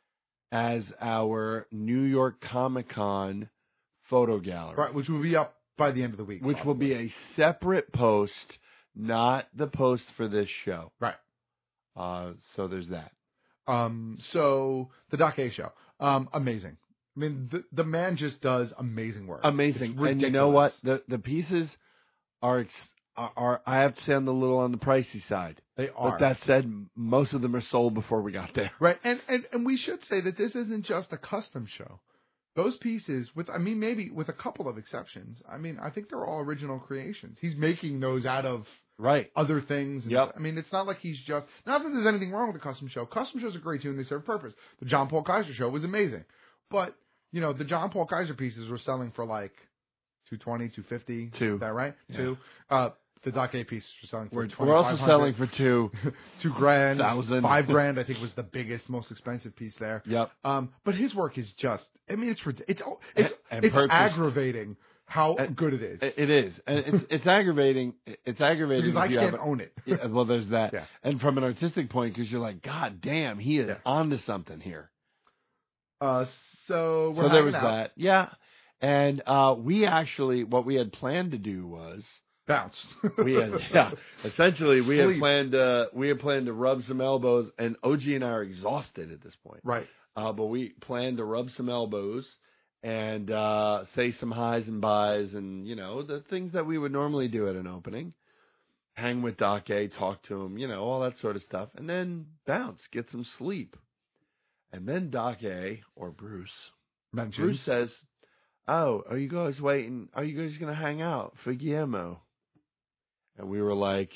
as our New York Comic Con photo gallery, Right, which will be up by the end of the week. which will be a separate post, not the post for this show. Right. Uh, so there's that. Um, so the Doc A show, um, amazing. I mean, the the man just does amazing work. Amazing. It's And you know what? ridiculous. The the pieces are ex- are, are I have to say on the little on the pricey side. They are. But that said, most of them are sold before we got there. Right, and, and and we should say that this isn't just a custom show. Those pieces, with I mean, maybe with a couple of exceptions, I mean, I think they're all original creations. He's making those out of Right. other things. And, Yep. I mean, it's not like he's just, not that there's anything wrong with the custom show. Custom shows are great too, and they serve a purpose. The John Paul Kaiser show was amazing. But, you know, the John Paul Kaiser pieces were selling for like two twenty, two fifty. Two. Is that right? Yeah. Two. Uh, the Doc A piece we're selling for We're, we're also selling for two. two grand. Thousand. Five grand, I think, was the biggest, most expensive piece there. Yep. Um, but his work is just, I mean, it's, rid- it's, it's, And- and it's purpose- aggravating how And- good it is. It it is, and it's it's aggravating. It's aggravating Because I if you can't have a- own it. Yeah, well, there's that, Yeah. and from an artistic point, because you're like, God damn, he is Yeah. onto something here. Uh, so we're so there hanging was out. that, yeah. And uh, we actually, what we had planned to do was bounce. we had, yeah, essentially we had Sleep. planned uh, we had planned to rub some elbows, and O G and I are exhausted at this point, Right. Uh, but we planned to rub some elbows and uh, say some highs and byes, and you know the things that we would normally do at an opening. Hang with Doc A, talk to him, you know, all that sort of stuff, and then bounce, get some sleep. And then Doc A, or Bruce, Mentions. Bruce says, "Oh, are you guys waiting? Are you guys going to hang out for Guillermo?" And we were like,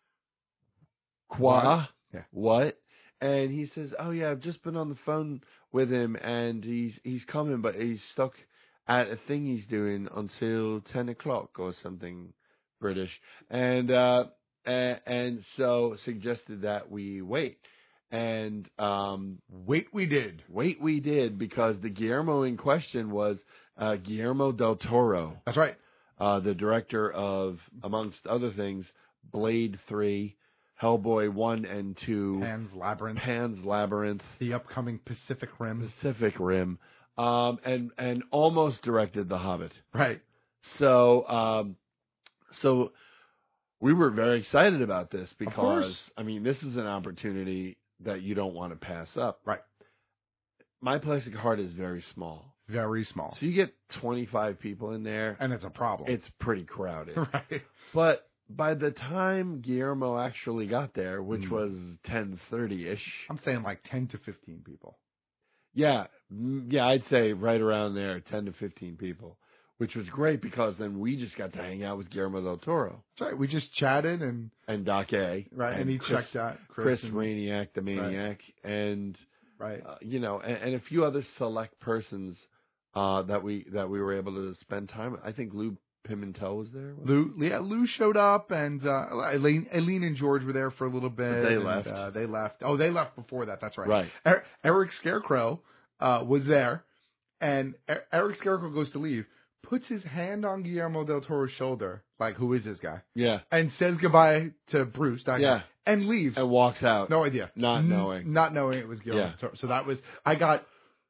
"Qua? What? Yeah. What?" And he says, "Oh yeah, I've just been on the phone with him, and he's he's coming, but he's stuck at a thing he's doing until ten o'clock or something British." And uh, and, and so suggested that we wait. And um, wait, we did. Wait, we did, because the Guillermo in question was uh, Guillermo del Toro. That's right. Uh, the director of, amongst other things, Blade three, Hellboy one and two, Pan's Labyrinth, Pan's Labyrinth, the upcoming Pacific Rim, Pacific Rim, um, and and almost directed The Hobbit. Right. So, um, so we were very excited about this because, course. I mean, this is an opportunity that you don't want to pass up. Right. My Plastic Heart is very small. Very small. So you get twenty-five people in there. And it's a problem. It's pretty crowded. Right. But by the time Guillermo actually got there, which Mm. was ten thirty-ish. I'm saying like ten to fifteen people. Yeah. mm, Yeah, I'd say right around there, ten to fifteen people, which was great because then we just got to hang out with Guillermo del Toro. That's right. We just chatted and And Doc A. right, and, he Chris, checked out Chris, Chris, and, Rainiac, the Maniac, and right. uh, you know, and, and a few other select persons uh, that we that we were able to spend time with. I think Lou Pimentel was there. wasn't Lou, yeah, Lou showed up, and uh, Elaine, Eileen and George were there for a little bit. But they and, left. Uh, they left. Oh, they left before that. That's right. Right. Er- Eric Scarecrow uh, was there, and er- Eric Scarecrow goes to leave, puts his hand on Guillermo del Toro's shoulder, like, who is this guy? Yeah. And says goodbye to Bruce, that Yeah. guy, and leaves. And walks out. No idea. Not N- knowing. Not knowing it was Guillermo Yeah. del Toro. So that was, I got,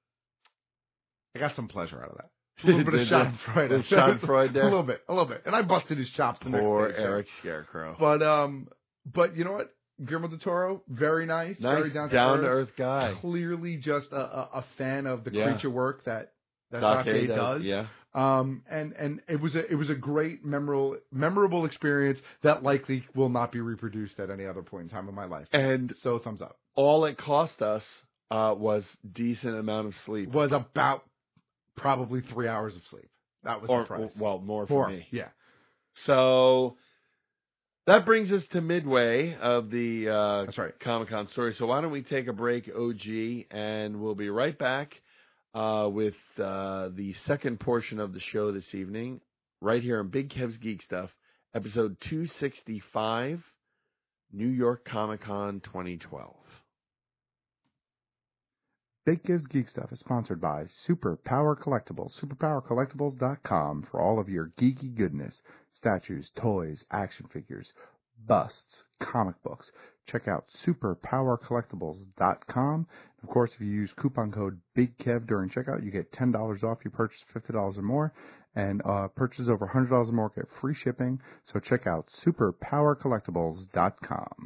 I got some pleasure out of that. A little bit of Did Schadenfreude. you? Did Schadenfreude there? A little bit, a little bit. And I busted his chops the Poor next day. so- Eric Scarecrow. But um, but you know what? Guillermo del Toro, very nice, Nice, very down to down-to-earth guy. Clearly, just a, a, a fan of the Yeah. creature work that that Doc Doc A A does, does. yeah. Um, and and it was a it was a great memorable memorable experience that likely will not be reproduced at any other point in time in my life. And so, thumbs up. All it cost us uh, was decent amount of sleep. Was about probably three hours of sleep. That was or, the price. Well, more for More, me. yeah. So that brings us to midway of the uh, That's right. Comic-Con story. So why don't we take a break, O G, and we'll be right back uh, with uh, the second portion of the show this evening, right here on Big Kev's Geek Stuff, episode two sixty-five, New York Comic-Con twenty twelve. Big Gives Geek Stuff is sponsored by Super Power Collectibles. super power collectibles dot com for all of your geeky goodness. Statues, toys, action figures, busts, comic books. Check out super power collectibles dot com. Of course, if you use coupon code BIGKEV during checkout, you get ten dollars off your purchase fifty dollars or more. And uh, purchases over one hundred dollars or more get free shipping. So check out super power collectibles dot com.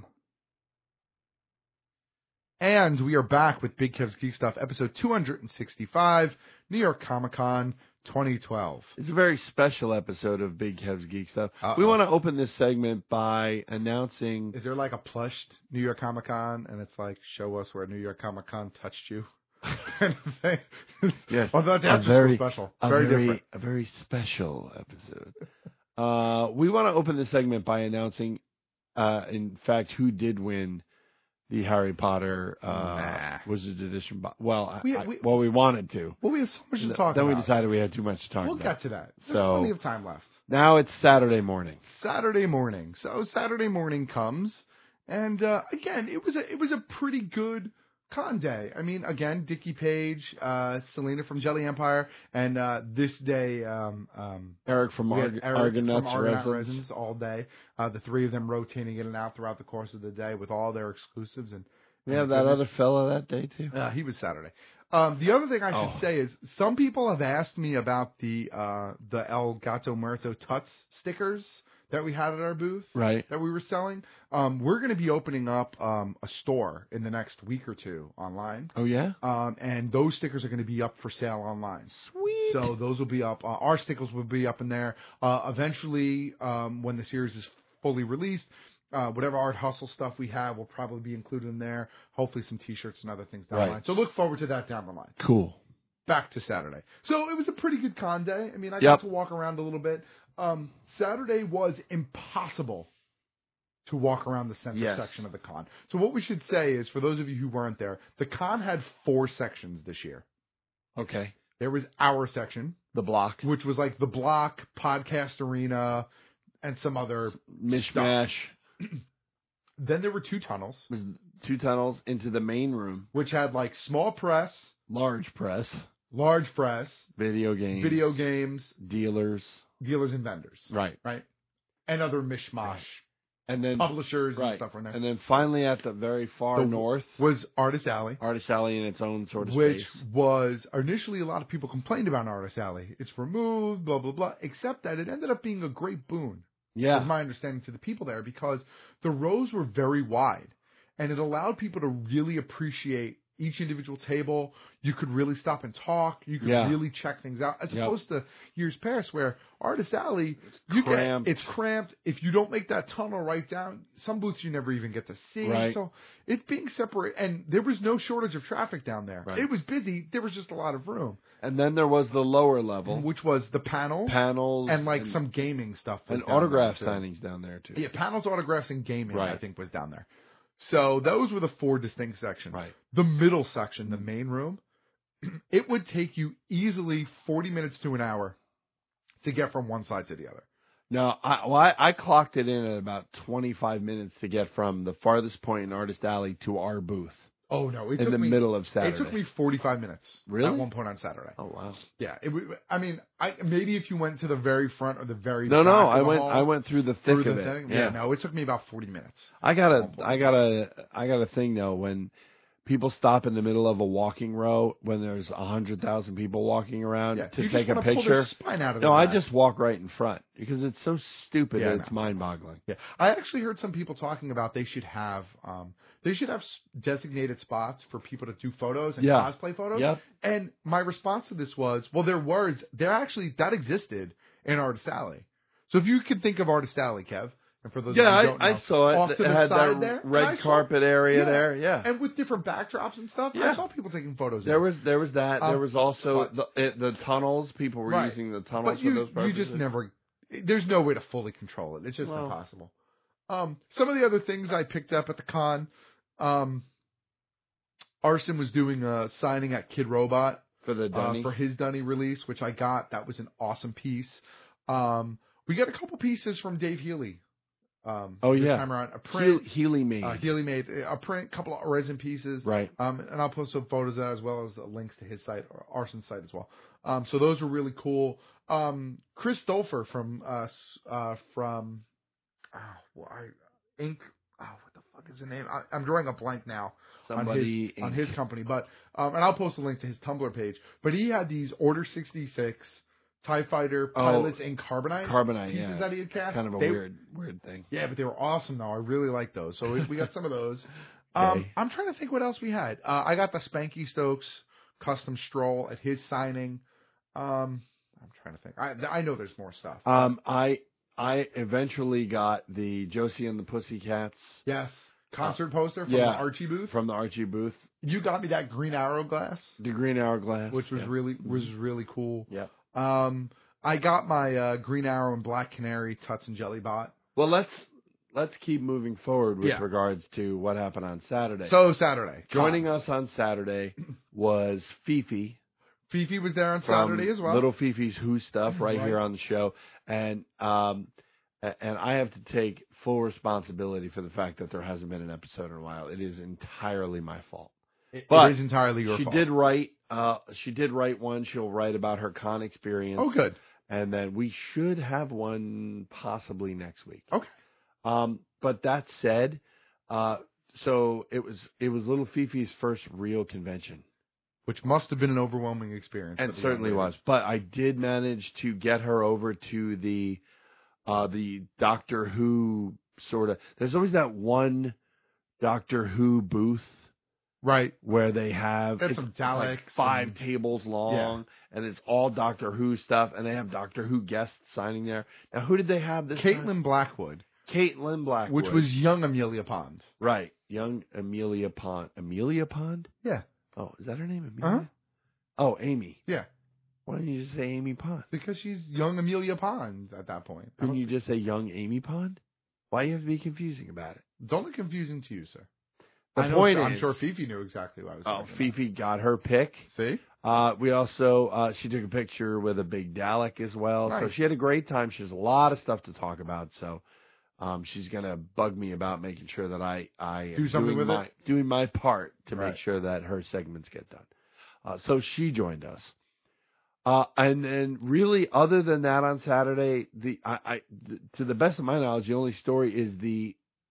And we are back with Big Kev's Geek Stuff, episode two sixty-five, New York Comic Con twenty twelve. It's a very special episode of Big Kev's Geek Stuff. Uh-oh. We want to open this segment by announcing... Is there like a plushed New York Comic Con, and it's like, show us where New York Comic Con touched you? kind of thing. Yes, Although that's a actually very special. A Very, very, different. a very special episode. uh, we want to open this segment by announcing, uh, in fact, who did win the Harry Potter uh, Nah. Wizards Edition. Bo- well, I, We- I, we- well, we wanted to. Well, we have so much to Th- talk then about. we decided we had too much to talk We'll about. get to that. There's So- plenty of time left. Now it's Saturday morning. Saturday morning. So Saturday morning comes, and uh, again, it was a it was a pretty good con day. I mean, again, Dickie Page, uh, Selena from Jelly Empire, and uh, this day, um, um, Eric from we had Arg- Eric Argonauts from Argonaut Resins. Resins all day. Uh, the three of them rotating in and out throughout the course of the day with all their exclusives. And We have that other fella that day too. Uh, he was Saturday. Um, the other thing I should Oh. say is some people have asked me about the uh, the El Gato Muerto Tuts stickers that we had at our booth, Right. that we were selling. Um, we're going to be opening up um, a store in the next week or two online. Oh yeah. Um, and those stickers are going to be up for sale online. Sweet. So those will be up. Uh, our stickers will be up in there. Uh, eventually, um, when the series is fully released, uh, whatever Art Hustle stuff we have will probably be included in there. Hopefully some T-shirts and other things down Right. the line. So look forward to that down the line. Cool. Back to Saturday. So it was a pretty good con day. I mean, I Yep. got to walk around a little bit. Um, Saturday was impossible to walk around the center Yes. section of the con. So what we should say is, for those of you who weren't there, the con had four sections this year. Okay. There was our section, The block. which was like the block, podcast arena, and some other Mishmash. Then there were two tunnels, Was two tunnels into the main room. which had like small press, Large press. large press, Video games. video games, Dealers. dealers and vendors, Right. right? And other mishmash And then publishers and right. stuff in there. And then finally at the very far The- north, was Artist Alley, Artist Alley in its own sort of which space. was initially a lot of people complained about Artist Alley. It's removed, blah, blah, blah, except that it ended up being a great boon. Yeah. Was my understanding to the people there, because the rows were very wide and it allowed people to really appreciate each individual table. You could really stop and talk. You could Yeah. really check things out, as Yep. opposed to years past where Artist Alley, you cramped. get, it's cramped. If you don't make that tunnel right down, some booths you never even get to see. Right. So it being separate, and there was no shortage of traffic down there. Right. It was busy. There was just a lot of room, And then there was the lower level. which was the panel Panels. and like some gaming stuff. was And down autograph there, too. signings down there too. Yeah, panels, autographs, and gaming, I Right. think, was down there. So those were the four distinct sections. Right. The middle section, the main room, it would take you easily forty minutes to an hour to get from one side to the other. No, I, well, I, I clocked it in at about twenty-five minutes to get from the farthest point in Artist Alley to our booth. Oh, no. It in took the me, middle of Saturday. It took me forty-five minutes. Really? At one point on Saturday. Oh wow. Yeah. It, w- I mean, I maybe if you went to the very front or the very No, back no, of I the went hall, I went through the thick through of the it. thing. Yeah. Yeah, no, it took me about forty minutes. I got One a point. I got a I got a thing though when people stop in the middle of a walking row when there's a hundred thousand people walking around Yeah, to you take just a wanna pull their picture. spine out of No, their I back. just walk right in front because it's so stupid Yeah, that I it's know. mind-boggling. Yeah, I actually heard some people talking about they should have um, they should have s- designated spots for people to do photos and Yeah. cosplay photos. Yep. And my response to this was, well, there was there actually that existed in Artist Alley. So if you could think of Artist Alley, Kev, and for those Yeah, of you I, who don't know, I saw it. off It to the had side that there, red and I saw- carpet area yeah, there. Yeah. and with different backdrops and stuff. Yeah. I saw people taking photos. There in. was there was that. Um, there was also but- the it, the tunnels. People were Right. using the tunnels But you, for those you purposes. just never. There's no way to fully control it. It's just Well. impossible. Um, some of the other things I picked up at the con, um, Arson was doing a signing at Kid Robot for the uh, Dunny. for his Dunny release, which I got. That was an awesome piece. Um, we got a couple pieces from Dave Healy. Um, Oh, this yeah. time around, a print. Healy, Healy made. Uh, Healy made a print, couple of resin pieces. Right. Um, and I'll post some photos of that as well as the links to his site or Arson's site as well. Um, so those were really cool. Um, Chris Stolfer from, uh, s- uh, from, oh, well, I, Inc. Oh, what the fuck is the name? I, I'm drawing a blank now Somebody on his, on Inc. his company, but, um, and I'll post a link to his Tumblr page, but he had these Order sixty-six TIE Fighter Oh, pilots in Carbonite. Carbonite, pieces yeah. that he had cast. Kind of a They- weird weird thing. Yeah, but they were awesome though. I really like those. So we, we got some of those. Um, Yay. I'm trying to think what else we had. Uh, I got the Spanky Stokes custom stroll at his signing. Um, I'm trying to think. I, I know there's more stuff. Um, I I eventually got the Josie and the Pussycats. Yes. Concert poster from yeah, the Archie booth. From the Archie booth. You got me that Green Arrow glass, The Green Hour glass, which was yeah. really was really cool. Yeah. Um, I got my uh, Green Arrow and Black Canary Tuts and Jelly Bot. Well, let's let's keep moving forward with Yeah. regards to what happened on Saturday. So Saturday. Joining Con. us on Saturday was Fifi. Fifi was there on from Saturday as well. Little Fifi's Who Stuff right, Right. here on the show. And um, a- and I have to take full responsibility for the fact that there hasn't been an episode in a while. It is entirely my fault. It, But it is entirely your she fault. did write. Uh, she did write one. She'll write about her con experience. Oh, good. And then we should have one possibly next week. Okay. Um, but that said, uh, so it was it was Little Fifi's first real convention. Which must have been an overwhelming experience. And for the certainly young lady. was. But I did manage to get her over to the uh, the Doctor Who sort of. There's always that one Doctor Who booth, right, where they have There's it's some like Daleks five and- tables long, Yeah. and it's all Doctor Who stuff, and they have Doctor Who guests signing there. Now, who did they have this Caitlin time? Blackwood, Caitlin Blackwood, which was young Amelia Pond. right, young Amelia Pond. Amelia Pond? Yeah. Oh, is that her name? Amelia? Uh-huh. Oh, Amy. Yeah. Why didn't you just say Amy Pond? Because she's young Amelia Pond at that point. I Couldn't don't, you just say young Amy Pond? Why do you have to be confusing about it? don't look confusing to you, sir. The I know, point I'm is, sure Fifi knew exactly what I was oh, talking Fifi got her pick. See? Uh, we also, uh, she took a picture with a big Dalek as well. So Nice. she had a great time. She has a lot of stuff to talk about. So, um, she's going to bug me about making sure that I, I Do am something doing with my, it? doing my part to Right. make sure that her segments get done. Uh, so she joined us. Uh, and, and really, other than that on Saturday, the, I, I, th- to the best of my knowledge, the only story is the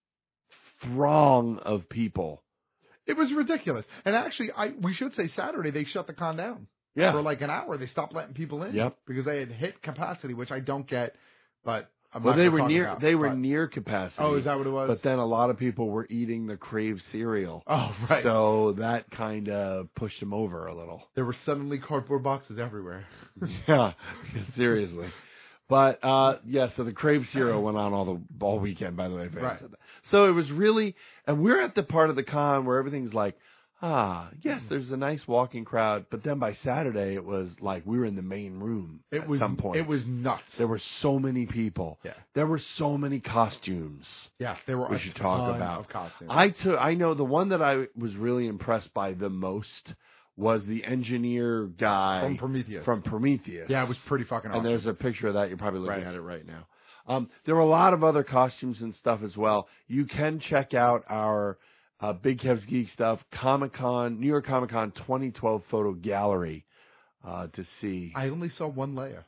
throng of people. It was ridiculous. And actually, I we should say Saturday they shut the con down. Yeah. For like an hour. They stopped letting people in. Yep. Because they had hit capacity, which I don't get, but I'm Well, not they gonna were talk near. about, They were but- near capacity. Oh, is that what it was? But then a lot of people were eating the Crave cereal. Oh, right. So that kind of pushed them over a little. There were suddenly cardboard boxes everywhere. yeah, seriously. But uh, yeah, so the Crave cereal went on all the all weekend. By the way, if I Right. said that. So it was really, and we're at the part of the con where everything's like, ah, yes, there's a nice walking crowd. But then by Saturday, it was like we were in the main room. It at was some point. It was nuts. There were so many people. Yeah. There were so many costumes. Yeah, there were we a should talk ton about. of costumes. I took. I know the one that I was really impressed by the most was the engineer guy From Prometheus. From Prometheus. Yeah, it was pretty fucking awesome. And there's a picture of that. You're probably looking Right. at it right now. Um, there were a lot of other costumes and stuff as well. You can check out our uh, Big Kev's Geek Stuff Comic Con, New York Comic Con twenty twelve photo gallery uh, to see. I only saw one Leia.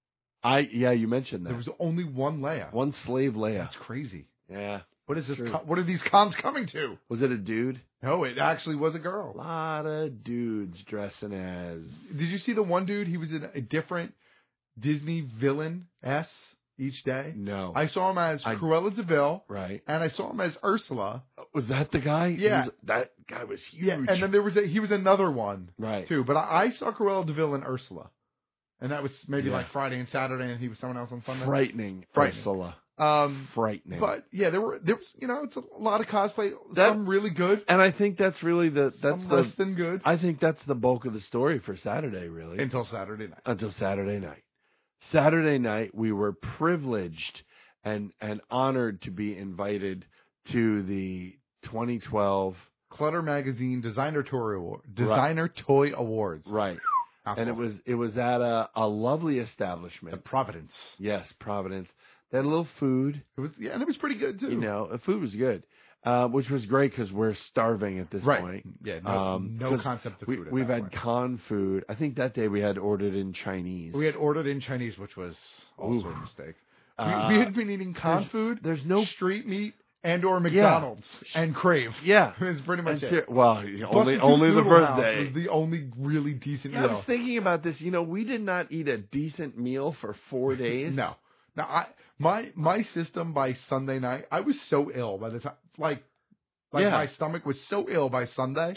I yeah, you mentioned that. There was only one Leia. One slave Leia. That's crazy. Yeah. What is this? True. Con- what are these cons coming to? Was it a dude? No, it actually was a girl. A lot of dudes dressing as. Did you see the one dude? He was in a different Disney villain S each day. No. I saw him as I- Cruella de Vil, Right. and I saw him as Ursula. Was that the guy? He Yeah. was- that guy was huge. Yeah, and then there was a, he was another one right. too. But I, I saw Cruella de Vil and Ursula, and that was maybe Yeah. like Friday and Saturday, and he was someone else on Sunday. Frightening. Frightening. Ursula. Um, Frightening. But yeah, there were there was you know it's a lot of cosplay. That- some really good, and I think that's really the that's some the less than good. I think that's the bulk of the story for Saturday, really. Until Saturday night. Until Saturday night. Saturday night, we were privileged and and honored to be invited to the twenty twelve Clutter Magazine Designer Toy Award, Designer Toy Awards. Right. And it was it was at a, a lovely establishment. The Providence. Yes, Providence. They had a little food. It was yeah, and it was pretty good too. You know, the food was good, uh, which was great because we're starving at this Right. point. Yeah, no, Um, no 'cause concept of we, food. At We've that had point. con food. I think that day we had ordered in Chinese. We had ordered in Chinese, which was also Ooh. a mistake. Uh, we, we had been eating con there's- food. there's no- street meat and or McDonald's and Crave. Yeah, it's pretty much And it. ser- well, only Busted only the Noodle first House day. was the only really decent Yeah, I meal. was thinking about this. You know, we did not eat a decent meal for four days. No, now I my my system by Sunday night, I was so ill by the time like like Yeah. my stomach was so ill by Sunday. Yeah.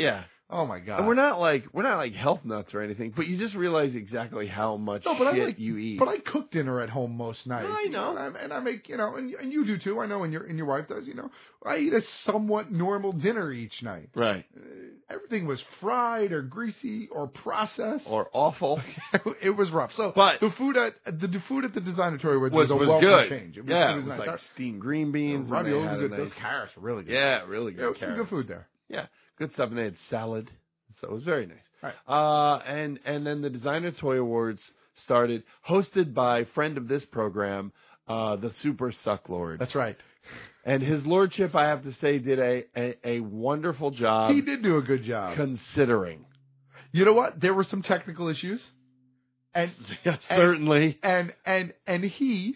Oh my god! And we're not like we're not like health nuts or anything, but you just realize exactly how much no, but shit I like, you eat. But I cook dinner at home most nights. No, I know, you know and, I, and I make you know, and, and you do too. I know, and your and your wife does. You know, I eat a somewhat normal dinner each night. Right. Uh, everything was fried or greasy or processed or awful. It was rough. So, but the food at the, the food at the Designatorium was, was, was a was welcome good. change. It was, yeah, it was, it was nice. like steamed green beans. Yeah, ravioli was good. Nice, Those carrots were really good. Yeah, really good. Yeah, it was some carrots. good food there. Yeah, good stuff, and they had salad, so it was very nice. Right. Uh, and and then the Designer Toy Awards started, hosted by friend of this program, uh, the Super Suck Lord. That's right. And his lordship, I have to say, did a, a, a wonderful job. He did do a good job. Considering. You know what? There were some technical issues. And, yeah, certainly. And, and, and, and he,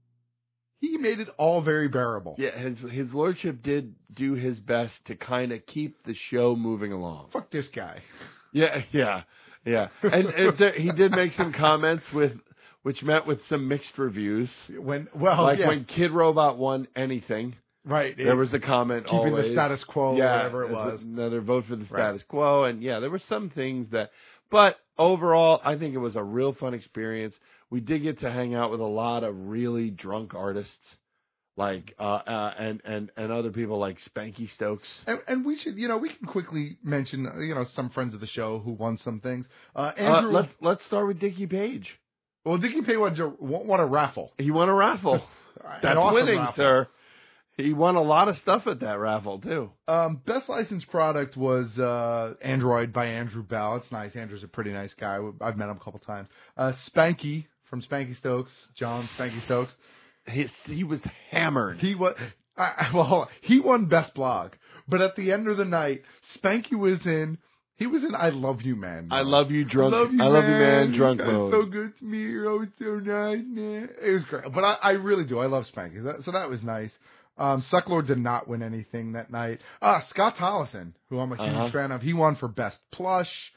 he made it all very bearable. Yeah, his, his lordship did do his best to kind of keep the show moving along. Fuck this guy. Yeah, yeah, yeah. And, and there, he did make some comments with, which met with some mixed reviews. When, well, like yeah. when Kid Robot won anything. Right. There was a comment keeping always. the status quo, yeah, whatever it was. Another vote for the right. status quo. And yeah, there were some things that, but overall, I think it was a real fun experience. We did get to hang out with a lot of really drunk artists. Like, uh, uh, and, and, and other people like Spanky Stokes. And, and we should, you know, we can quickly mention, you know, some friends of the show who won some things. Uh, Andrew. Uh, let's, let's start with Dickie Page. Well, Dickie Page won, won a raffle. He won a raffle. That's awesome winning, raffle. sir. He won a lot of stuff at that raffle, too. Um, best licensed product was uh, Android by Andrew Bell. It's nice. Andrew's a pretty nice guy. I've met him a couple times. Uh, Spanky from Spanky Stokes, John Spanky Stokes. He, he was hammered. He was, I, well, hold on. He won best blog. But at the end of the night, Spanky was in, he was in I Love You Man. I love you drunk. I love you, I love man. you man drunk That's mode. so good to me. You're always so nice, man. It was great. But I, I really do. I love Spanky. That, so that was nice. Um, Sucklord did not win anything that night. Ah, Scott Tollison, who I'm a huge uh-huh. fan of, he won for best plush.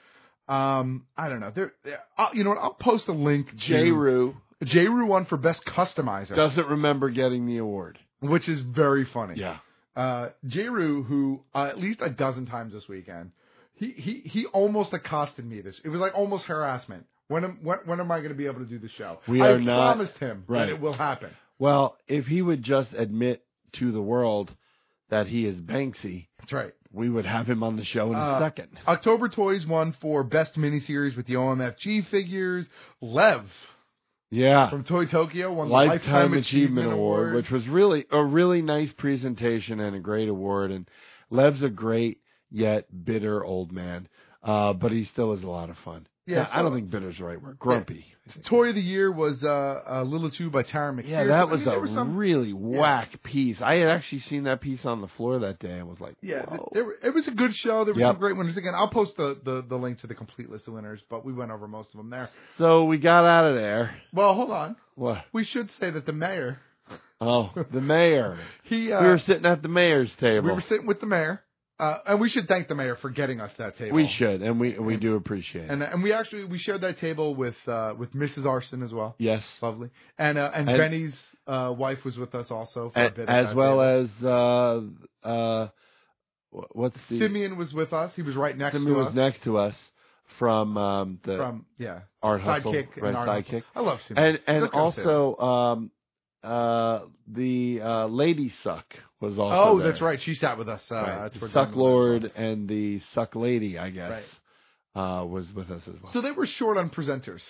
Um, I don't know. There, I'll, you know what? I'll post a link. J. Rue. J. Rue won for best customizer. Doesn't remember getting the award. Which is very funny. Yeah. Uh, J. Rue, who uh, at least a dozen times this weekend, he, he, he almost accosted me. This It was like almost harassment. When am, when, when am I going to be able to do the show? We I are not, promised him right. that it will happen. Well, if he would just admit to the world that he is Banksy. That's right. We would have him on the show in a uh, second. October Toys won for best miniseries with the O M F G figures. Lev. Yeah. From Toy Tokyo won Lifetime the Lifetime Achievement, Achievement Award, Award, which was really a really nice presentation and a great award. And Lev's a great yet bitter old man, uh, but he still is a lot of fun. Yeah, I so, don't think bitter's the right word. Grumpy. Yeah. Toy of the Year was uh, uh, Little Two by Tara McPherson. Yeah, that was I mean, a was some, really yeah. whack piece. I had actually seen that piece on the floor that day and was like, yeah, whoa. There, it was a good show. There were yep. some great winners. Again, I'll post the, the, the link to the complete list of winners, but we went over most of them there. So we got out of there. Well, hold on. What? We should say that the mayor. Oh, the mayor. he. Uh, we were sitting at the mayor's table. We were sitting with the mayor. Uh, and we should thank the mayor for getting us that table. We should, and we we do appreciate it. And and we actually we shared that table with uh, with Missus Arson as well. Yes, lovely. And uh, and, and Benny's uh, wife was with us also for a, a bit. As well table. as uh, uh, what's the Simeon was with us. He was right next Simeon to us. was next to us from um, the from yeah Art Sidekick Hustle, and right? Art Sidekick. Hustle. I love Simeon. And and also um, uh, the uh, Lady Suck was also oh, there. that's right. She sat with us. Uh, right. The Suck Lord and the Suck Lady, I guess, right. uh, was with us as well. So they were short on presenters.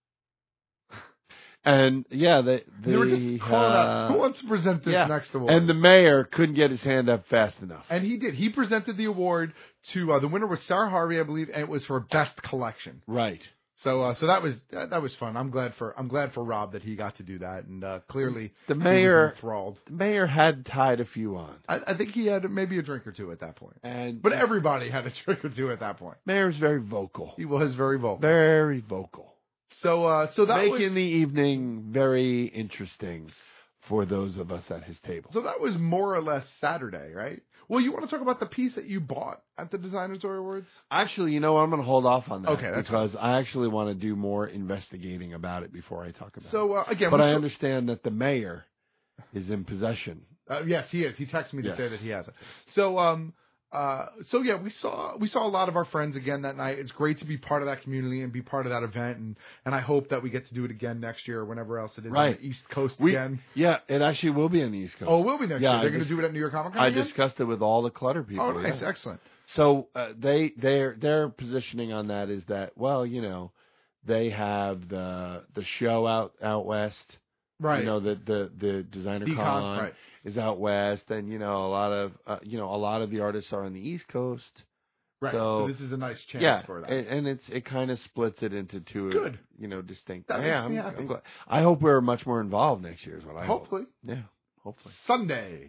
And yeah, they, they, they were just calling uh, out, who wants to present this yeah. next award? And the mayor couldn't get his hand up fast enough. And he did. He presented the award to uh, the winner was Sarah Harvey, I believe, and it was for best collection. Right. So, uh, so that was that, that was fun. I'm glad for I'm glad for Rob that he got to do that, and uh, clearly the mayor he was enthralled. The mayor had tied a few on. I, I think he had maybe a drink or two at that point, and but everybody had a drink or two at that point. Mayor was very vocal. He was very vocal. Very vocal. So, uh, so that making was, the evening very interesting for those of us at his table. So that was more or less Saturday, right? Well, you want to talk about the piece that you bought at the Designer Toy Awards? Actually, you know what? I'm going to hold off on that. Okay, that's because fine. I actually want to do more investigating about it before I talk about so, it. Uh, again, but I should... understand that the mayor is in possession. Uh, yes, he is. He texted me to yes. say that he has it. So, um, uh, so yeah, we saw we saw a lot of our friends again that night. It's great to be part of that community and be part of that event, and, and I hope that we get to do it again next year or whenever else it is Right. on the East Coast We, again. Yeah, it actually will be on the East Coast. Oh, it will be next yeah, year. They're I going to dis- do it at New York Comic Con I again? discussed it with all the Clutter people. Oh, nice. yeah. Excellent. So uh, they their their positioning on that is that, well, you know, they have the the show out out west. Right. You know, the the the designer Decon, con right. is out west, and you know a lot of uh, you know a lot of the artists are on the East Coast. Right. So, So, this is a nice chance yeah, for that. and, and it's it kind of splits it into two. Good. You know, distinct. That yeah, makes me I'm, happy. I'm glad. I hope we're much more involved next year. Is what I Hopefully. hope. Yeah, hopefully. Sunday.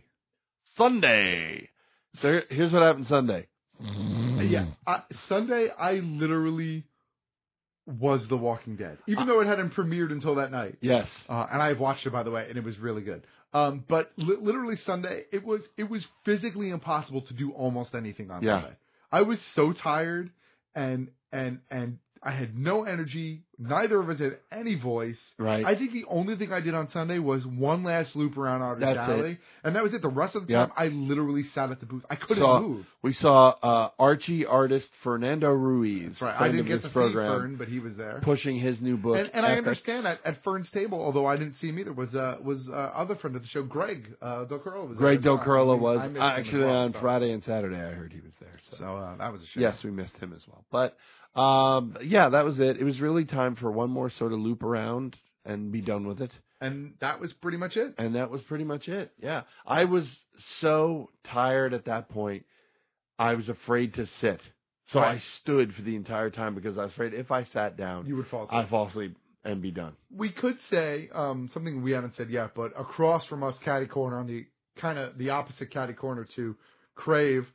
Sunday. So here- here's what happened Sunday. Yeah. I, Sunday, I literally was The Walking Dead, even though it hadn't premiered until that night. Yes. Uh, and I've watched it, by the way, and it was really good. Um, but li- literally Sunday, it was it was physically impossible to do almost anything on Yeah. Sunday. I was so tired, and and and I had no energy. Neither of us had any voice. Right. I think the only thing I did on Sunday was one last loop around Artist That's Alley, it. and that was it. The rest of the Yep. time, I literally sat at the booth. I couldn't Saw- move. We saw uh, Archie artist Fernando Ruiz. That's right. I friend didn't of get this to program, see Fern, but he was there. pushing his new book. And, and I Epics. understand that at Fern's table, although I didn't see him either, was uh, was uh, other friend of the show, Greg uh, Del Curla was there. Greg as Del well. Curla I was missed him uh, as actually well, on so. Friday and Saturday. I heard he was there. So, So uh, that was a shame. yes, we missed him as well. But um, yeah, that was it. It was really time for one more sort of loop around and be done with it. And that was pretty much it. And that was pretty much it. Yeah, I was so tired at that point. I was afraid to sit, so Right. I stood for the entire time because I was afraid if I sat down, You would fall asleep. I'd fall asleep and be done. We could say um, something we haven't said yet, but across from us, catty corner on the kind of the opposite catty corner to Crave,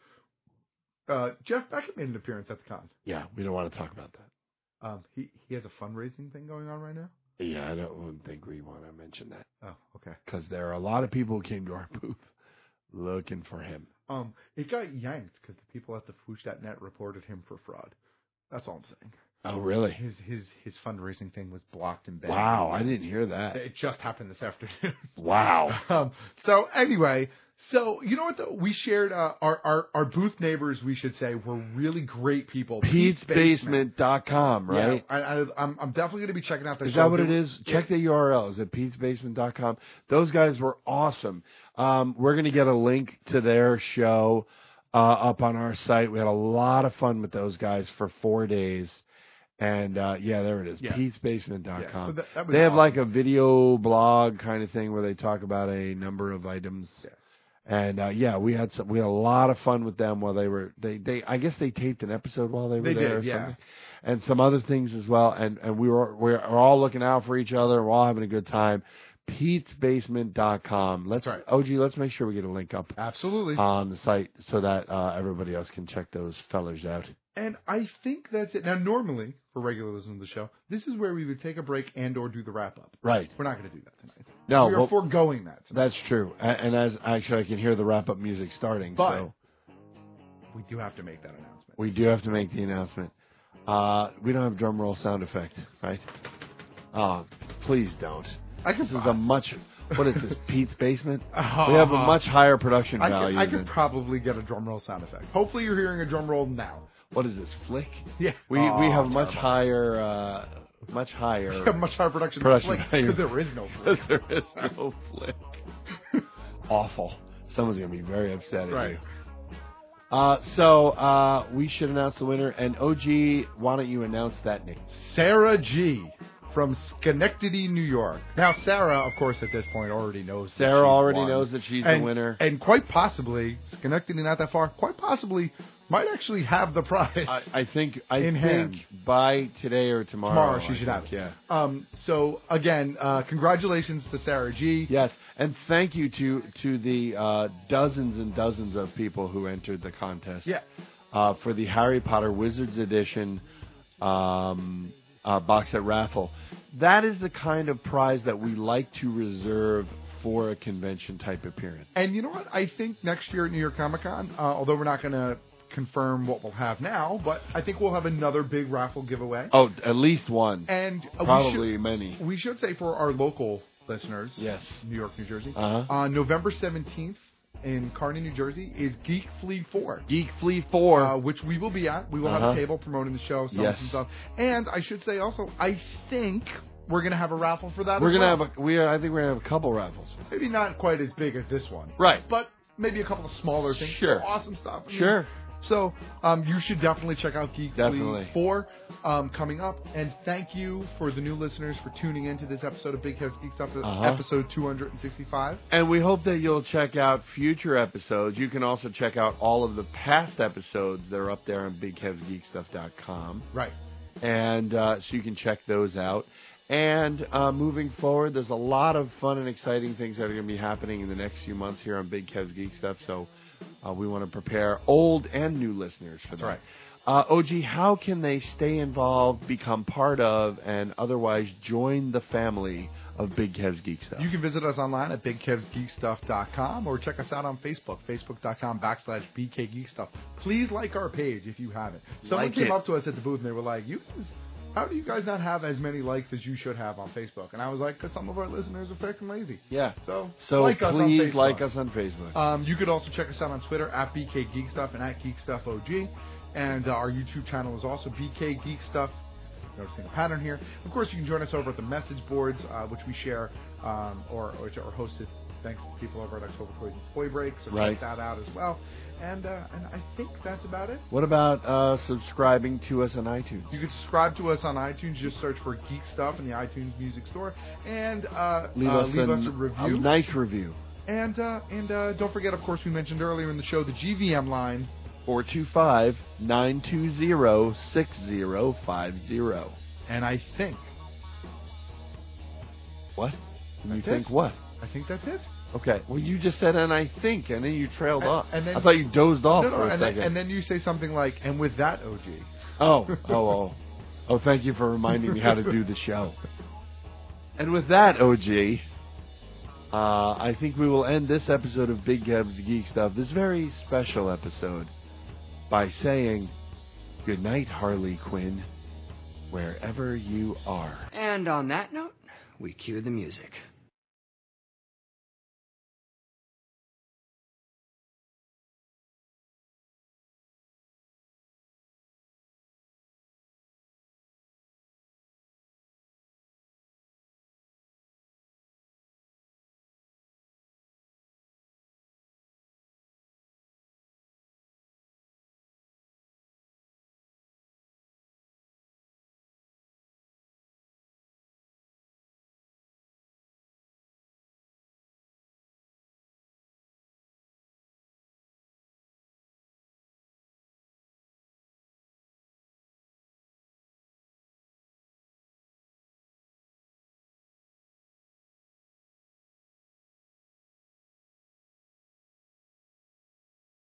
uh, Jeff Beckett made an appearance at the con. Yeah, we don't want to talk about that. Um, he he has a fundraising thing going on right now. Yeah, I don't think we want to mention that Oh, okay. because there are a lot of people who came to our booth looking for him. Um, it got yanked because the people at the Foosh dot net reported him for fraud. That's all I'm saying. Oh, really? His his his fundraising thing was blocked and banned. Wow, I didn't hear that. It just happened this afternoon. Wow. Um, so anyway, so you know what? Though? We shared uh, our, our our booth neighbors. We should say were really great people. Pete's Basement dot com, right? Yeah, I, I, I'm I'm definitely going to be checking out their Is show. that what They it were- is? Check the U R L. Is it Pete's Basement dot com? Those guys were awesome. Um, we're going to get a link to their show uh, up on our site. We had a lot of fun with those guys for four days. And, uh, yeah, there it is, Yeah. Pete's Basement dot com. Yeah, so that- that was they have awesome. like a video blog kind of thing where they talk about a number of items. Yeah. And uh, yeah, we had some, we had a lot of fun with them while they were they, they I guess they taped an episode while they were They there did, or yeah. something. And some other things as well. And and we were we we're all looking out for each other. We're all having a good time. Pete's Basement dot com. Let's That's right. O G, let's make sure we get a link up Absolutely. on the site so that uh, everybody else can check those fellers out. And I think that's it. Now, normally for regular listeners of the show, this is where we would take a break and or do the wrap up. Right. We're not going to do that tonight. No, we are well, foregoing that tonight. That's true. And, and as actually I can hear the wrap up music starting. But so we do have to make that announcement. we do have to make the announcement. Uh, we don't have drum roll sound effect, right? Oh, please don't. I can This is a much. What is this? Pete's Basement. Uh, We have a much higher production I value. could, I than, could probably get a drum roll sound effect. Hopefully, you're hearing a drum roll now. what is this? Flick. Yeah. We Oh, we have much terrible. higher, uh, much higher. We have much higher production, Production than value. because there is no flick. Because there is no flick. Awful. Someone's gonna be very upset at Right. you. Uh, so uh, we should announce the winner. And O G, why don't you announce that name? Sarah G. from Schenectady, New York. Now, Sarah, of course, at this point already knows. that Sarah she's already won. knows that she's and, the winner. and quite possibly Schenectady, not that far. Quite possibly might actually have the prize. I, I think I In think hand. by today or tomorrow. Tomorrow she I should think, have it. Yeah. Um, so again, uh, congratulations to Sarah G. Yes, and thank you to to the uh, dozens and dozens of people who entered the contest. Yeah. Uh, for the Harry Potter Wizards Edition um, uh, box set raffle. That is the kind of prize that we like to reserve for a convention type appearance. And you know what? I think next year at New York Comic Con, uh, although we're not going to confirm what we'll have now, but I think we'll have another big raffle giveaway. Oh, at least one. And uh, probably we should, many. We should say for our local listeners, yes, New York, New Jersey, uh-huh. on November seventeenth in Kearney, New Jersey, is Geek Flea four. Geek Flea four. Uh, which we will be at. We will uh-huh. have a table promoting the show, selling yes. some stuff. And I should say also, I think we're going to have a raffle for that We're as gonna well. have a, we are, I think we're going to have a couple raffles. Maybe not quite as big as this one. Right. But maybe a couple of smaller things. Sure. Awesome stuff. I mean, sure. So um, you should definitely check out Geek definitely. Flea four um, coming up. And thank you for the new listeners for tuning into this episode of Big Heads Geek Stuff, uh-huh. episode two hundred sixty-five. And we hope that you'll check out future episodes. You can also check out all of the past episodes that are up there on big heads geek stuff dot com. Right. And uh, so you can check those out. And uh, moving forward, there's a lot of fun and exciting things that are going to be happening in the next few months here on Big Heads Geek Stuff. So uh, we want to prepare old and new listeners for that. That's right. Uh, O G, how can they stay involved, become part of, and otherwise join the family of Big Kev's Geek Stuff? You can visit us online at big kevs geek stuff dot com or check us out on Facebook, facebook.com backslash bkgeekstuff. Please like our page if you haven't. Someone like came it. up to us at the booth and they were like, "You guys, how do you guys not have as many likes as you should have on Facebook?" And I was like, because some of our listeners are freaking lazy. Yeah. So, so like us on please Facebook. like us on Facebook. Um, you could also check us out on Twitter at bkgeekstuff and at geekstuffog. And uh, our YouTube channel is also bkgeekstuff. Noticing a pattern here. Of course, you can join us over at the message boards, uh, which we share um, or, or which are hosted thanks to people over at October Toys and Toy Break. So right. check that out as well. And uh, and I think that's about it. What about uh, subscribing to us on iTunes? You can subscribe to us on iTunes. Just search for Geek Stuff in the iTunes Music Store and uh, leave, uh, us, leave an, us a review. A nice review. And uh, and uh, don't forget, of course, we mentioned earlier in the show the G V M line. four two five, nine two zero, six zero five zero. And I think. What? And you That's think it. what? I think that's it. Okay. Well, you just said, and I think, and then you trailed and, off. And then, I thought you dozed off no, no, for a and second. Then, and then you say something like, and with that, O G. Oh, oh, oh. Oh, thank you for reminding me how to do the show. And with that, O G, uh, I think we will end this episode of Big Kev's Geek Stuff, this very special episode, by saying, good night, Harley Quinn, wherever you are. And on that note, we cue the music.